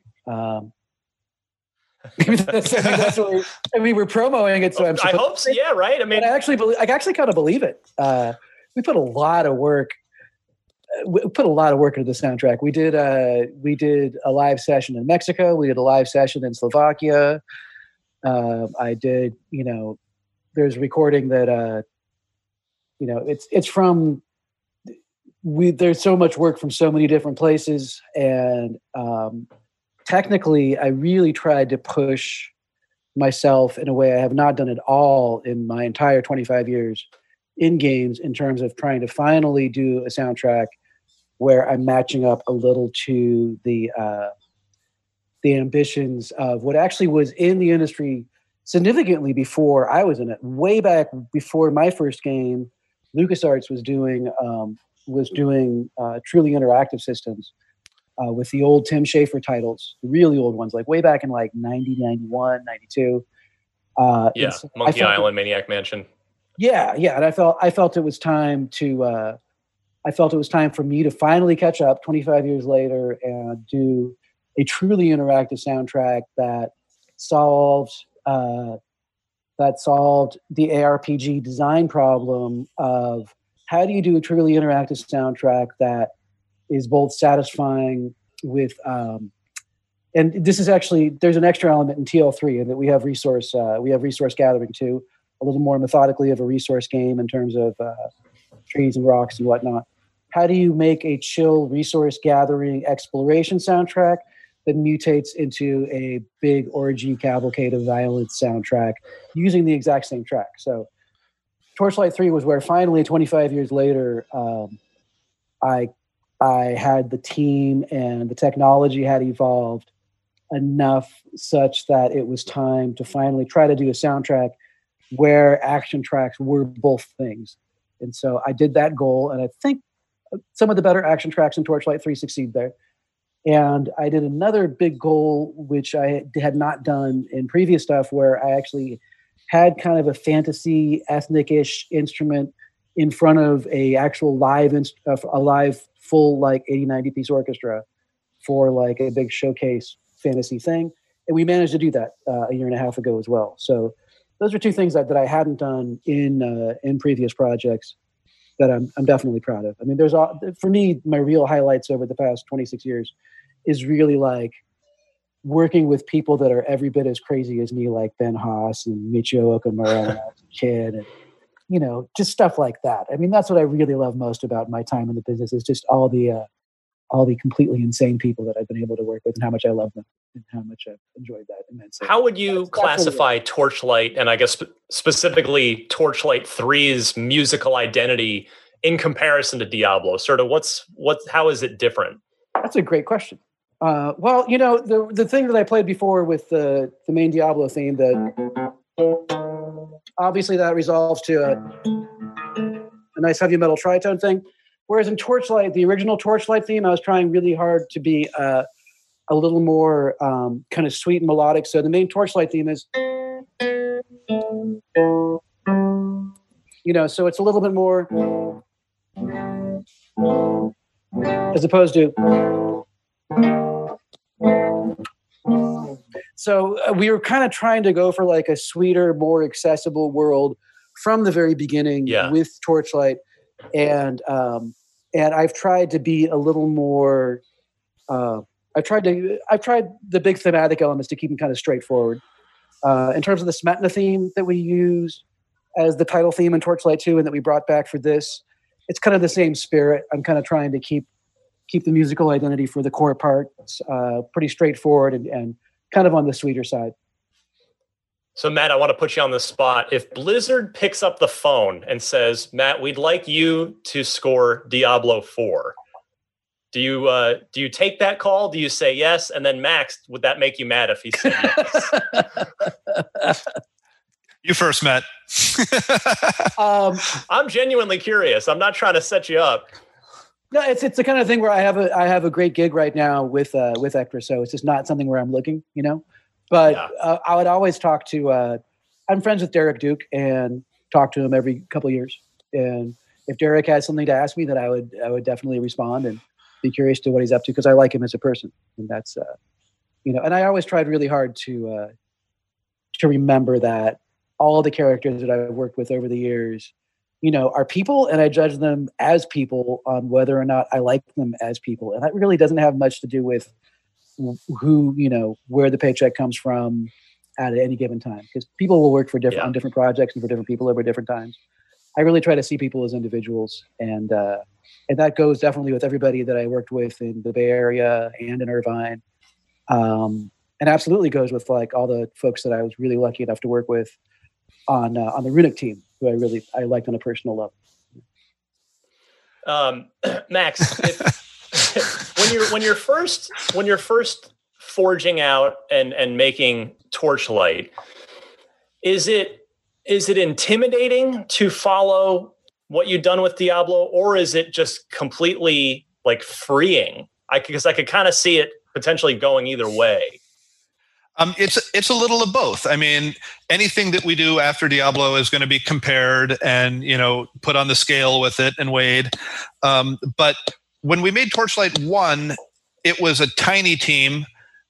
That's what we're promoting it, so I hope so. Yeah, right. I mean, I actually kind of believe it. We put a lot of work. We put a lot of work into the soundtrack. We did a live session in Mexico. We did a live session in Slovakia. I did. There's a recording that. It's from. There's so much work from so many different places, and technically, I really tried to push myself in a way I have not done at all in my entire 25 years. In games, in terms of trying to finally do a soundtrack where I'm matching up a little to the ambitions of what actually was in the industry significantly before I was in it. Way back before my first game, LucasArts was doing truly interactive systems with the old Tim Schafer titles, the really old ones, like way back in like 90, 91, 92. So Monkey Island, Maniac Mansion. Yeah, and I felt it was time for me to finally catch up 25 years later and do a truly interactive soundtrack that solved the ARPG design problem of how do you do a truly interactive soundtrack that is both satisfying with and this is actually there's an extra element in TL3 in that we have resource gathering too. A little more methodically of a resource game in terms of trees and rocks and whatnot. How do you make a chill resource gathering exploration soundtrack that mutates into a big orgy cavalcade of violence soundtrack using the exact same track? So Torchlight 3 was where finally 25 years later I had the team and the technology had evolved enough such that it was time to finally try to do a soundtrack where action tracks were both things. And so I did that goal, and I think some of the better action tracks in Torchlight 3 succeed there. And I did another big goal, which I had not done in previous stuff, where I actually had kind of a fantasy, ethnic-ish instrument in front of a actual live full like 80, 90 piece orchestra for like a big showcase fantasy thing. And we managed to do that a year and a half ago as well. So those are two things that I hadn't done in previous projects that I'm definitely proud of. I mean, for me, my real highlights over the past 26 years is really like working with people that are every bit as crazy as me, like Ben Haas and Michio Okamura when I was a kid, and just stuff like that. I mean, that's what I really love most about my time in the business is just all the all the completely insane people that I've been able to work with and how much I love them and how much I've enjoyed that immensely. How would you classify Torchlight, and I guess specifically Torchlight 3's musical identity in comparison to Diablo? Sort of how is it different? That's a great question. Well, the thing that I played before with the main Diablo theme, that obviously that resolves to a nice heavy metal tritone thing. Whereas in Torchlight, the original Torchlight theme, I was trying really hard to be a little more kind of sweet and melodic. So the main Torchlight theme is, so it's a little bit more, as opposed to. So we were kind of trying to go for like a sweeter, more accessible world from the very beginning with Torchlight. And I've tried to be a little more. I've tried the big thematic elements to keep them kind of straightforward. In terms of the Smetana theme that we use as the title theme in Torchlight 2, and that we brought back for this, it's kind of the same spirit. I'm kind of trying to keep the musical identity for the core parts pretty straightforward and kind of on the sweeter side. So, Matt, I want to put you on the spot. If Blizzard picks up the phone and says, Matt, we'd like you to score Diablo 4, do you take that call? Do you say yes? And then Max, would that make you mad if he said yes? You first, Matt. I'm genuinely curious. I'm not trying to set you up. No, it's the kind of thing where I have a great gig right now with Ector, so it's just not something where I'm looking, But I would always talk to. I'm friends with Derek Duke and talk to him every couple of years. And if Derek has something to ask me, then I would definitely respond and be curious to what he's up to, because I like him as a person. And that's And I always tried really hard to remember that all the characters that I've worked with over the years, are people, and I judge them as people on whether or not I like them as people. And that really doesn't have much to do with who, where the paycheck comes from at any given time, because people will work for on different projects and for different people over different times. I really try to see people as individuals, and that goes definitely with everybody that I worked with in the Bay Area and in Irvine, and absolutely goes with like all the folks that I was really lucky enough to work with on the Runic team, who I liked on a personal level. Max, when you're first forging out and making Torchlight, is it intimidating to follow what you've done with Diablo, or is it just completely like freeing? Because I could kind of see it potentially going either way. It's a little of both. I mean, anything that we do after Diablo is going to be compared and put on the scale with it and weighed. But when we made Torchlight 1, it was a tiny team.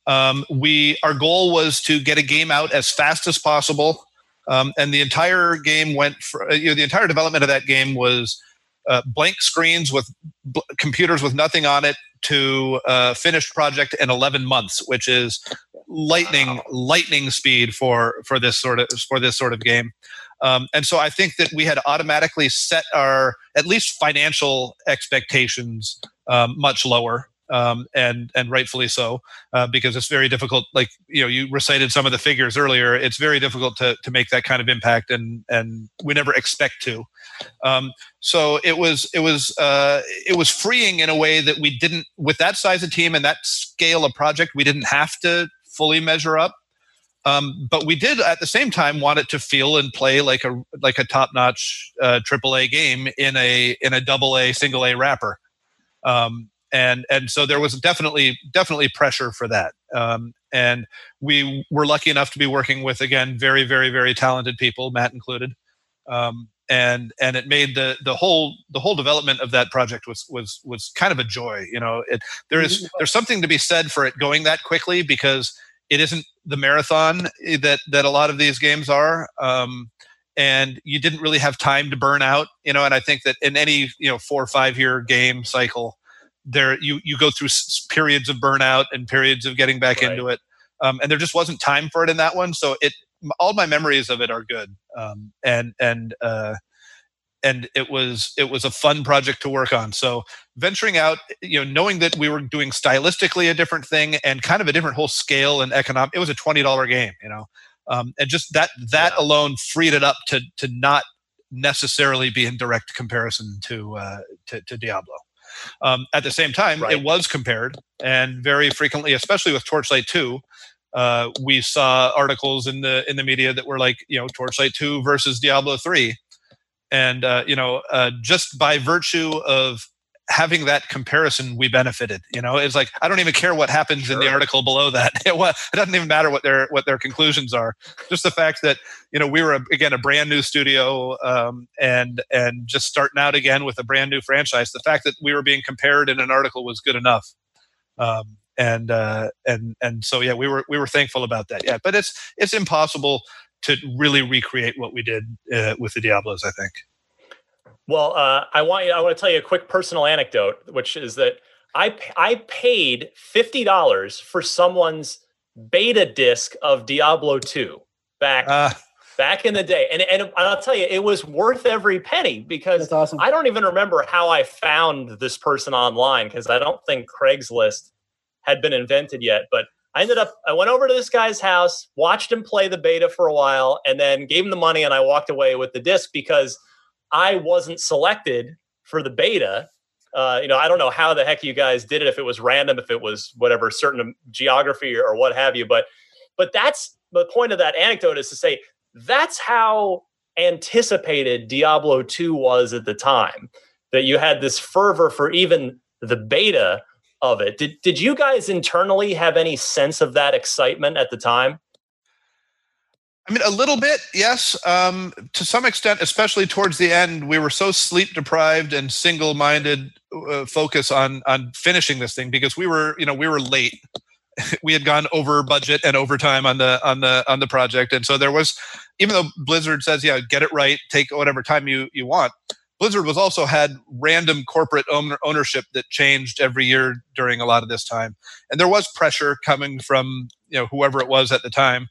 Our goal was to get a game out as fast as possible, and the entire game went for the entire development of that game was blank screens with computers with nothing on it to finished project in 11 months, which is lightning speed for this sort of game. And so I think that we had automatically set our at least financial expectations much lower, and rightfully so, because it's very difficult. Like you recited some of the figures earlier. It's very difficult to make that kind of impact, and we never expect to. So it was freeing in a way that we didn't, with that size of team and that scale of project, we didn't have to fully measure up. But we did at the same time want it to feel and play like a top-notch AAA game in a AA single A wrapper. And so there was definitely pressure for that. And we were lucky enough to be working with, again, very, very, very talented people, Matt included. And it made the whole development of that project was kind of a joy. There's something to be said for it going that quickly, because it isn't the marathon that a lot of these games are. And you didn't really have time to burn out, and I think that in any 4 or 5 year game cycle, there you go through periods of burnout and periods of getting back into it, and there just wasn't time for it in that one. So all my memories of it are good, and it was a fun project to work on. So venturing out, knowing that we were doing stylistically a different thing and kind of a different whole scale and economic, it was a $20 game, and just that alone freed it up to not necessarily be in direct comparison to Diablo. At the same time, It was compared, and very frequently, especially with Torchlight 2, we saw articles in the media that were like, Torchlight 2 versus Diablo 3. And, just by virtue of having that comparison, we benefited. It's like, I don't even care what happens in the article below that. It doesn't even matter what their conclusions are. Just the fact that, we were, again, a brand new studio and just starting out again with a brand new franchise. The fact that we were being compared in an article was good enough. And so, yeah, we were thankful about that. Yeah, but it's impossible to really recreate what we did with the Diablos, I think. Well, I want to tell you a quick personal anecdote, which is that I paid $50 for someone's beta disc of Diablo 2 back in the day, and I'll tell you, it was worth every penny, because that's awesome. I don't even remember how I found this person online, because I don't think Craigslist had been invented yet, but I went over to this guy's house, watched him play the beta for a while, and then gave him the money, and I walked away with the disc because I wasn't selected for the beta. I don't know how the heck you guys did it, if it was random, if it was whatever, certain geography or what have you. But that's the point of that anecdote, is to say that's how anticipated Diablo 2 was at the time, that you had this fervor for even the beta of it. Did you guys internally have any sense of that excitement at the time? I mean, a little bit, yes. To some extent, especially towards the end, we were so sleep deprived and single-minded focus on finishing this thing, because we were late. We had gone over budget and overtime on the project, and so there was, even though Blizzard says, yeah, get it right, take whatever time you want. Blizzard was also had random corporate ownership that changed every year during a lot of this time, and there was pressure coming from whoever it was at the time.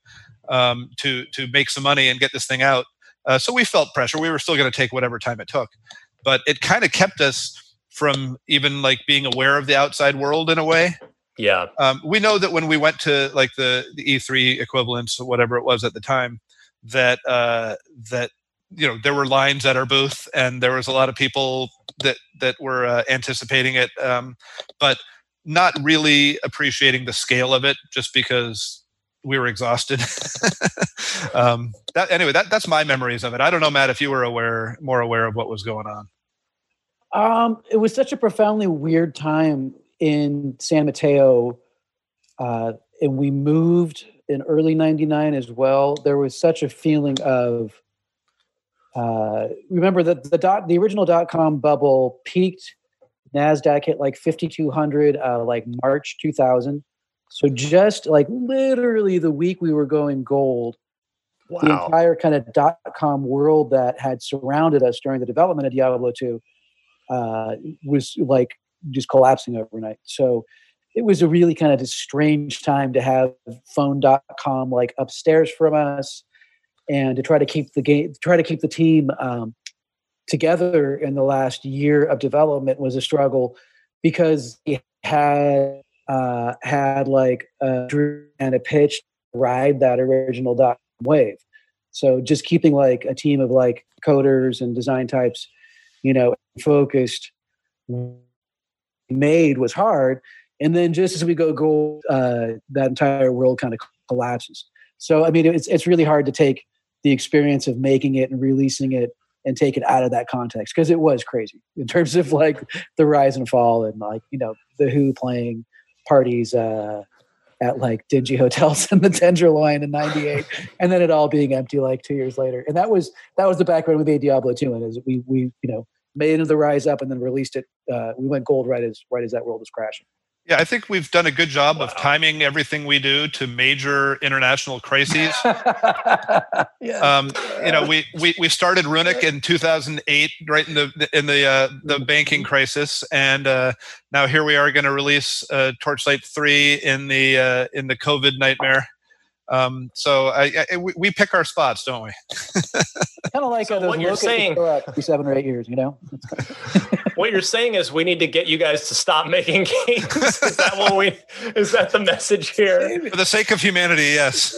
To make some money and get this thing out. So we felt pressure. We were still going to take whatever time it took, but it kind of kept us from even like being aware of the outside world in a way. Yeah. We know that when we went to like the E3 equivalents or whatever it was at the time, that there were lines at our booth, and there was a lot of people that were anticipating it, but not really appreciating the scale of it, just because we were exhausted. That's my memories of it. I don't know, Matt, if you were more aware of what was going on. It was such a profoundly weird time in San Mateo, and we moved in early '99 as well. There was such a feeling of, remember that the original .com bubble peaked. NASDAQ hit like 5,200, like March 2000. So just like literally the week we were going gold, wow. The entire kind of .com world that had surrounded us during the development of Diablo 2 was like just collapsing overnight. So it was a really kind of a strange time to have phone.com like upstairs from us, and to try to keep the team together in the last year of development was a struggle, because we had like a dream and a pitch to ride that original wave. So just keeping like a team of like coders and design types, focused, made was hard. And then just as we go gold, that entire world kind of collapses. So, I mean, it's really hard to take the experience of making it and releasing it and take it out of that context, because it was crazy in terms of like the rise and fall, and like, the Who playing parties at like dingy hotels in the Tenderloin in '98, and then it all being empty like 2 years later. And that was the background we made Diablo 2 in, is we made it the rise up and then released it. We went gold right as that world was crashing. Yeah, I think we've done a good job of timing everything we do to major international crises. Yeah. We started Runic in 2008, right in the banking crisis, and now here we are going to release Torchlight 3 in the COVID nightmare. So we pick our spots, don't we? Kind of like So those what you're locals that saying- go out every 7 or 8 years, you know? What you're saying is we need to get you guys to stop making games. Is that the message here? For the sake of humanity, yes.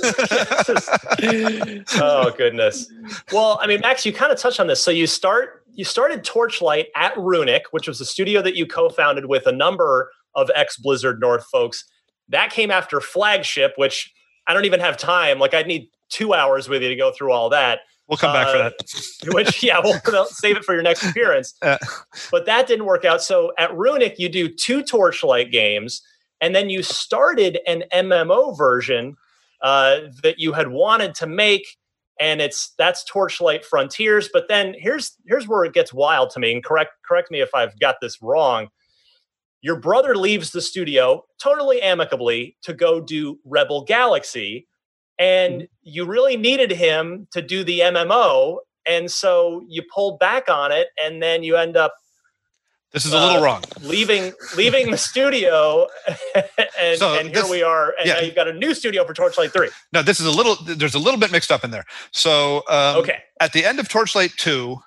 Oh goodness. Well, I mean, Max, you kind of touched on this. So you started Torchlight at Runic, which was a studio that you co-founded with a number of ex-Blizzard North folks. That came after Flagship, which I don't even have time. Like, I'd need 2 hours with you to go through all that. We'll come back for that. Which, yeah, we'll save it for your next appearance. But that didn't work out. So at Runic, you do 2 Torchlight games, and then you started an MMO version that you had wanted to make, and that's Torchlight Frontiers. But then here's where it gets wild to me, and correct me if I've got this wrong. Your brother leaves the studio totally amicably to go do Rebel Galaxy, and you really needed him to do the MMO, and so you pulled back on it, and then you end up This is a little wrong. leaving the studio, and here we are, and yeah. now you've got a new studio for Torchlight 3. No, there's a little bit mixed up in there. So Okay. At the end of Torchlight 2,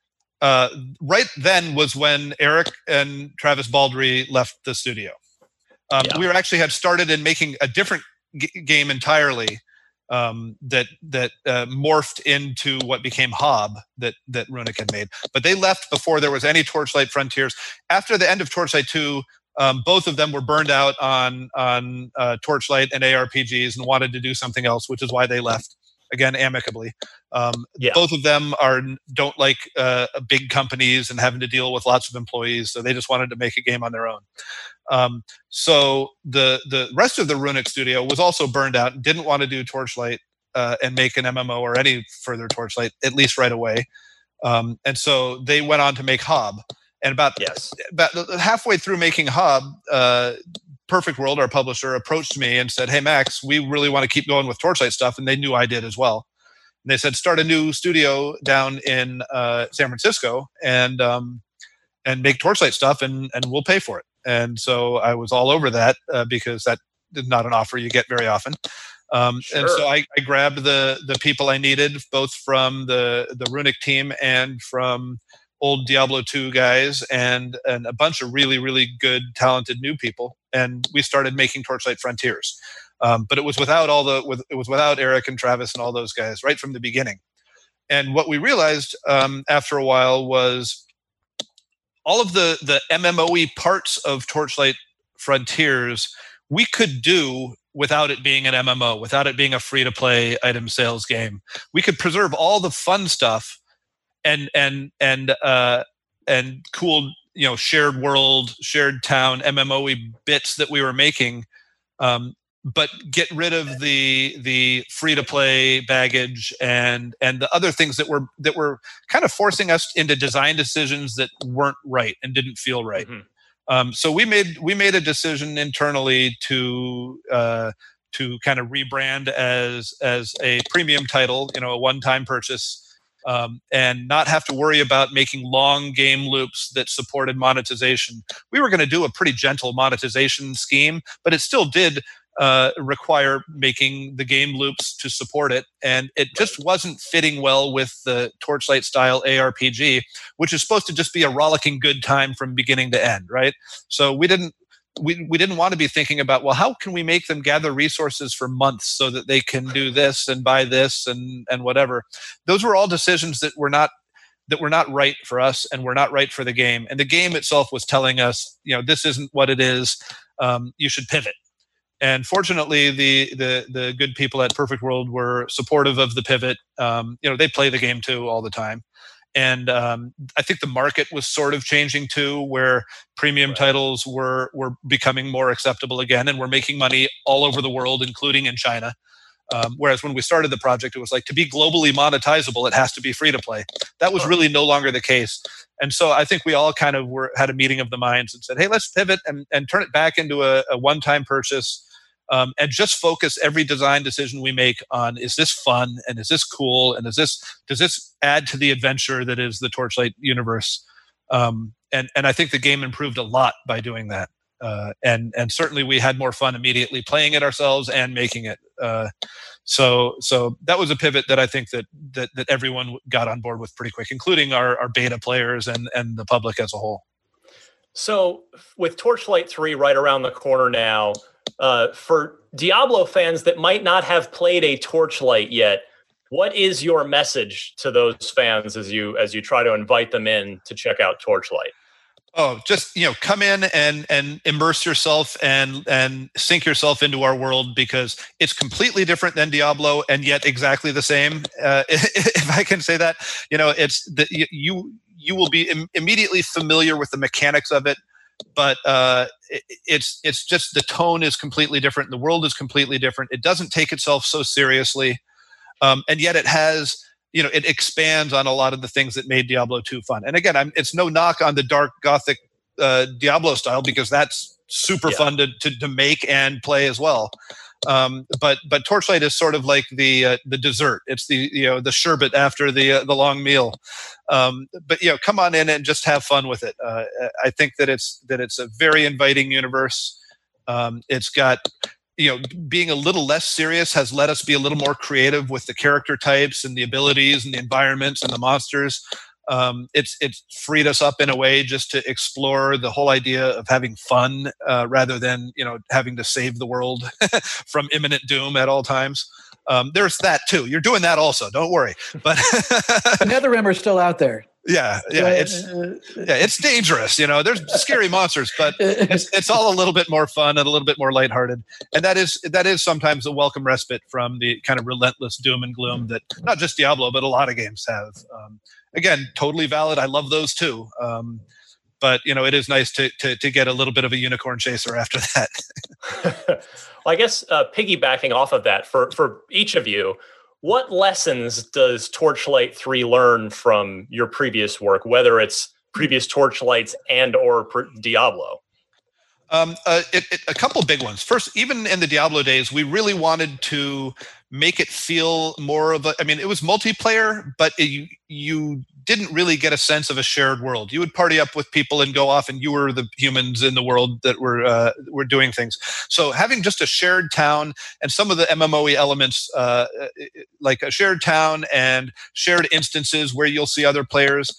right then was when Eric and Travis Baldry left the studio. We had started in making a different game entirely that morphed into what became Hob that Runic had made. But they left before there was any Torchlight Frontiers. After the end of Torchlight 2, both of them were burned out on Torchlight and ARPGs and wanted to do something else, which is why they left. Again, amicably. Both of them don't like big companies and having to deal with lots of employees, so they just wanted to make a game on their own. So the rest of the Runic studio was also burned out and didn't want to do Torchlight and make an MMO or any further Torchlight, at least right away. And so they went on to make Hob. And about halfway through making Hob, Perfect World, our publisher, approached me and said, "Hey, Max, we really want to keep going with Torchlight stuff." And they knew I did as well. And they said, "Start a new studio down in San Francisco and make Torchlight stuff, and we'll pay for it." And so I was all over that because that is not an offer you get very often. And so I grabbed the people I needed, both from the Runic team and from old Diablo 2 guys and a bunch of really, really good, talented new people. And we started making Torchlight Frontiers. But it was without Eric and Travis and all those guys right from the beginning. And what we realized after a while was all of the MMO-y parts of Torchlight Frontiers we could do without it being an MMO, without it being a free-to-play item sales game. We could preserve all the fun stuff and cool, shared world, shared town, MMO-y bits that we were making, but get rid of the free-to-play baggage and the other things that were kind of forcing us into design decisions that weren't right and didn't feel right. Mm-hmm. So we made a decision internally to kind of rebrand as a premium title, a one-time purchase. And not have to worry about making long game loops that supported monetization. We were going to do a pretty gentle monetization scheme, but it still did require making the game loops to support it. And it just wasn't fitting well with the Torchlight style ARPG, which is supposed to just be a rollicking good time from beginning to end, right? So we didn't want to be thinking about, well, how can we make them gather resources for months so that they can do this and buy this and whatever. Those were all decisions that were not right for us and were not right for the game. And the game itself was telling us, this isn't what it is. You should pivot. And fortunately, the good people at Perfect World were supportive of the pivot. They play the game too all the time. And I think the market was sort of changing too, where premium titles were becoming more acceptable again, and we're making money all over the world, including in China. Whereas when we started the project, it was like, to be globally monetizable, it has to be free to play. That was really no longer the case. And so I think we all kind of had a meeting of the minds and said, hey, let's pivot and turn it back into a one-time purchase. And just focus every design decision we make on, is this fun and is this cool and does this add to the adventure that is the Torchlight universe? And I think the game improved a lot by doing that. and certainly we had more fun immediately playing it ourselves and making it. So that was a pivot that I think that everyone got on board with pretty quick, including our beta players and the public as a whole. So with Torchlight 3 right around the corner now, for Diablo fans that might not have played a Torchlight yet, what is your message to those fans as you try to invite them in to check out Torchlight? Oh, just, come in and immerse yourself and sink yourself into our world, because it's completely different than Diablo and yet exactly the same. If I can say that, it's that you will be immediately familiar with the mechanics of it, but it's just the tone is completely different. The world is completely different. It doesn't take itself so seriously, and yet it has. It expands on a lot of the things that made Diablo 2 fun. And again, it's no knock on the dark Gothic Diablo style, because that's super fun to make and play as well. But Torchlight is sort of like the dessert. It's the sherbet after the long meal. But come on in and just have fun with it. I think that it's a very inviting universe. It's got. Being a little less serious has let us be a little more creative with the character types and the abilities and the environments and the monsters. It's freed us up in a way just to explore the whole idea of having fun rather than having to save the world from imminent doom at all times. There's that too. You're doing that also. Don't worry. But NetherRealm are still out there. Yeah, it's dangerous. There's scary monsters, but it's all a little bit more fun and a little bit more lighthearted, and that is sometimes a welcome respite from the kind of relentless doom and gloom that not just Diablo but a lot of games have. Again, totally valid. I love those too, but it is nice to get a little bit of a unicorn chaser after that. Well, I guess piggybacking off of that, for each of you, what lessons does Torchlight 3 learn from your previous work, whether it's previous Torchlights and or Diablo? A couple big ones. First, even in the Diablo days, we really wanted to make it feel more of it was multiplayer, but you didn't really get a sense of a shared world. You would party up with people and go off, and you were the humans in the world that were doing things. So having just a shared town and some of the MMOE elements, like a shared town and shared instances where you'll see other players,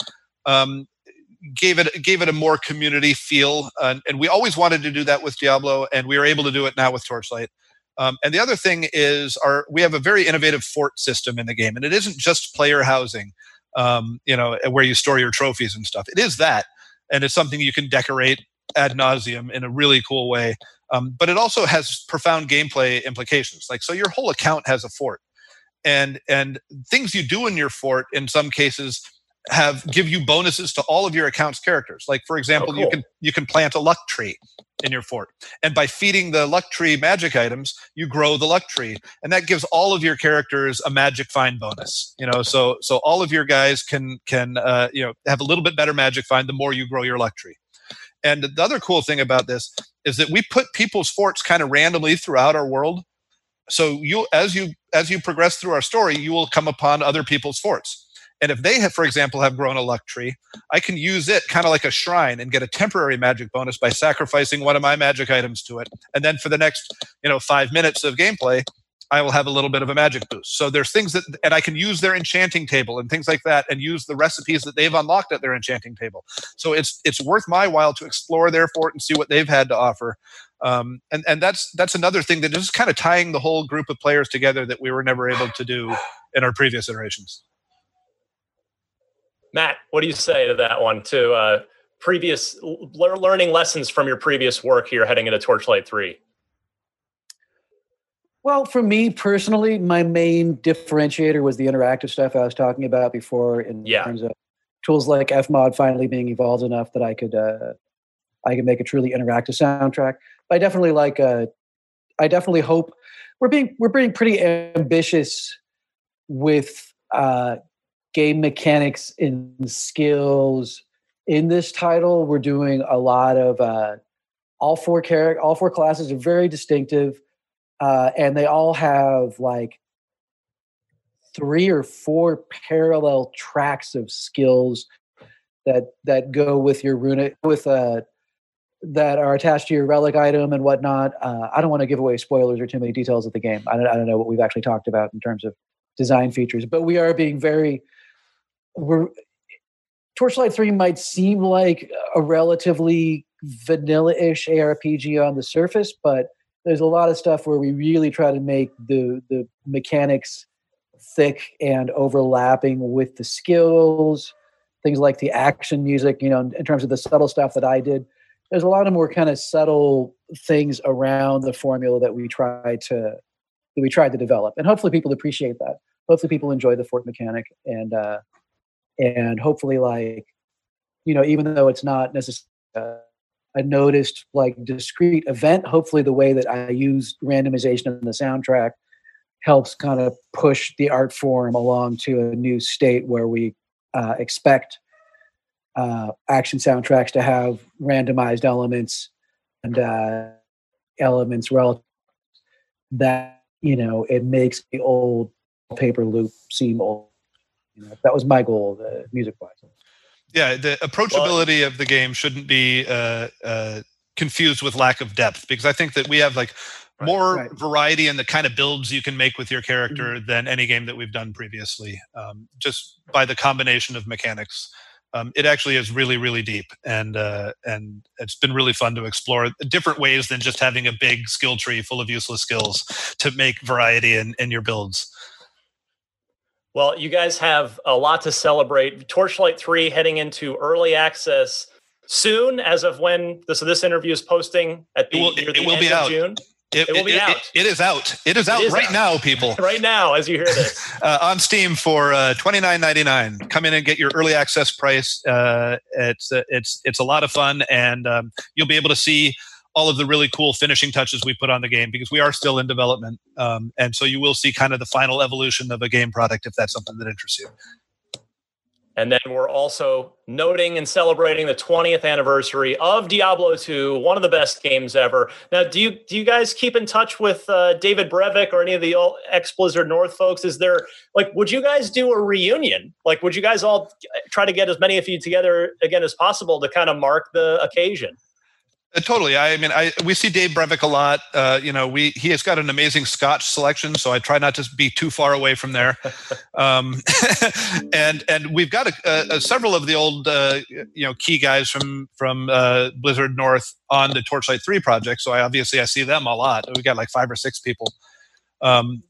gave it a more community feel, and we always wanted to do that with Diablo, and we were able to do it now with Torchlight. And the other thing is we have a very innovative fort system in the game, and it isn't just player housing, where you store your trophies and stuff. It is that, and it's something you can decorate ad nauseum in a really cool way. But it also has profound gameplay implications. So your whole account has a fort, and things you do in your fort in some cases give you bonuses to all of your account's characters. Like, for example, cool. you can plant a luck tree in your fort, and by feeding the luck tree magic items, you grow the luck tree, and that gives all of your characters a magic find bonus. So all of your guys can have a little bit better magic find the more you grow your luck tree. And the other cool thing about this is that we put people's forts kind of randomly throughout our world. So as you progress through our story, you will come upon other people's forts. And if they have, for example, have grown a luck tree, I can use it kind of like a shrine and get a temporary magic bonus by sacrificing one of my magic items to it. And then for the next, 5 minutes of gameplay, I will have a little bit of a magic boost. So there's things and I can use their enchanting table and things like that, and use the recipes that they've unlocked at their enchanting table. So it's worth my while to explore their fort and see what they've had to offer. And that's another thing that is kind of tying the whole group of players together that we were never able to do in our previous iterations. Matt, what do you say to that one? To previous learning lessons from your previous work here heading into Torchlight 3? Well, for me personally, my main differentiator was the interactive stuff I was talking about before, in terms of tools like Fmod finally being evolved enough that I could make a truly interactive soundtrack. But I definitely hope we're being pretty ambitious with game mechanics and skills in this title. We're doing a lot of all four classes are very distinctive, and they all have like 3 or 4 parallel tracks of skills that go with your runic, with that are attached to your relic item and whatnot. I don't want to give away spoilers or too many details of the game. I don't know what we've actually talked about in terms of design features, but we are being Torchlight 3 might seem like a relatively vanilla-ish ARPG on the surface, but there's a lot of stuff where we really try to make the mechanics thick and overlapping with the skills, things like the action music, in terms of the subtle stuff that I did. There's a lot of more kind of subtle things around the formula that we tried to develop. And hopefully people appreciate that. Hopefully people enjoy the fort mechanic and hopefully, even though it's not necessarily a noticed, discrete event, hopefully the way that I use randomization in the soundtrack helps kind of push the art form along to a new state where we expect action soundtracks to have randomized elements and elements relative that, it makes the old paper loop seem old. That was my goal, music-wise. Yeah, the approachability of the game shouldn't be confused with lack of depth, because I think that we have more variety in the kind of builds you can make with your character than any game that we've done previously, just by the combination of mechanics. It actually is really, really deep, and it's been really fun to explore different ways than just having a big skill tree full of useless skills to make variety in your builds. Well, you guys have a lot to celebrate. Torchlight 3 heading into early access soon, as of when this interview is posting at the end of June. It will be out. It is out. It is out right now, people. Right now, as you hear this. On Steam for $29.99. Come in and get your early access price. It's a lot of fun, and you'll be able to see all of the really cool finishing touches we put on the game, because we are still in development. And so you will see kind of the final evolution of a game product, if that's something that interests you. And then we're also noting and celebrating the 20th anniversary of Diablo 2, one of the best games ever. Now, do you guys keep in touch with David Brevik or any of the ex-Blizzard North folks? Is there, would you guys do a reunion? Would you guys all try to get as many of you together again as possible to kind of mark the occasion? Totally. We see Dave Brevik a lot. He has got an amazing Scotch selection, so I try not to be too far away from there. And we've got several of the old, key guys from Blizzard North on the Torchlight 3 project. So I see them a lot. We got 5 or 6 people. And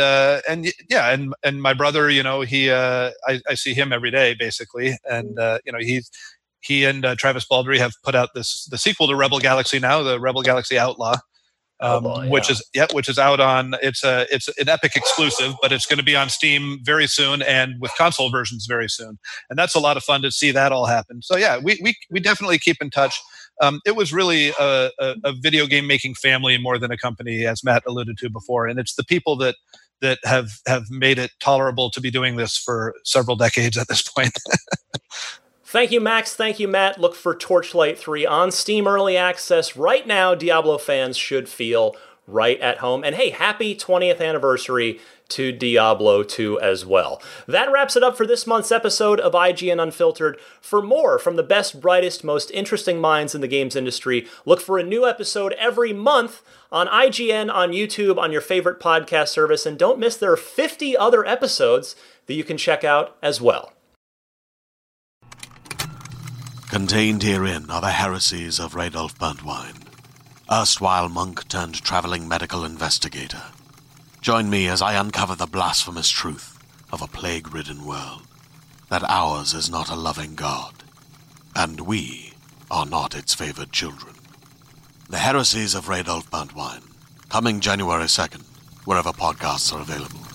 my brother, I see him every day basically, and he and Travis Baldry have put out the sequel to Rebel Galaxy now, the Rebel Galaxy Outlaw, which is out on. It's an Epic exclusive, but it's going to be on Steam very soon and with console versions very soon. And that's a lot of fun to see that all happen. So yeah, we definitely keep in touch. It was really a video game making family more than a company, as Matt alluded to before, and it's the people that have made it tolerable to be doing this for several decades at this point. Thank you, Max. Thank you, Matt. Look for Torchlight 3 on Steam Early Access right now. Diablo fans should feel right at home. And hey, happy 20th anniversary to Diablo 2 as well. That wraps it up for this month's episode of IGN Unfiltered. For more from the best, brightest, most interesting minds in the games industry, look for a new episode every month on IGN, on YouTube, on your favorite podcast service. And don't miss their 50 other episodes that you can check out as well. Contained herein are the heresies of Radolf Burntwine, erstwhile monk turned traveling medical investigator. Join me as I uncover the blasphemous truth of a plague-ridden world, that ours is not a loving God, and we are not its favored children. The heresies of Radolf Burntwine, coming January 2nd, wherever podcasts are available.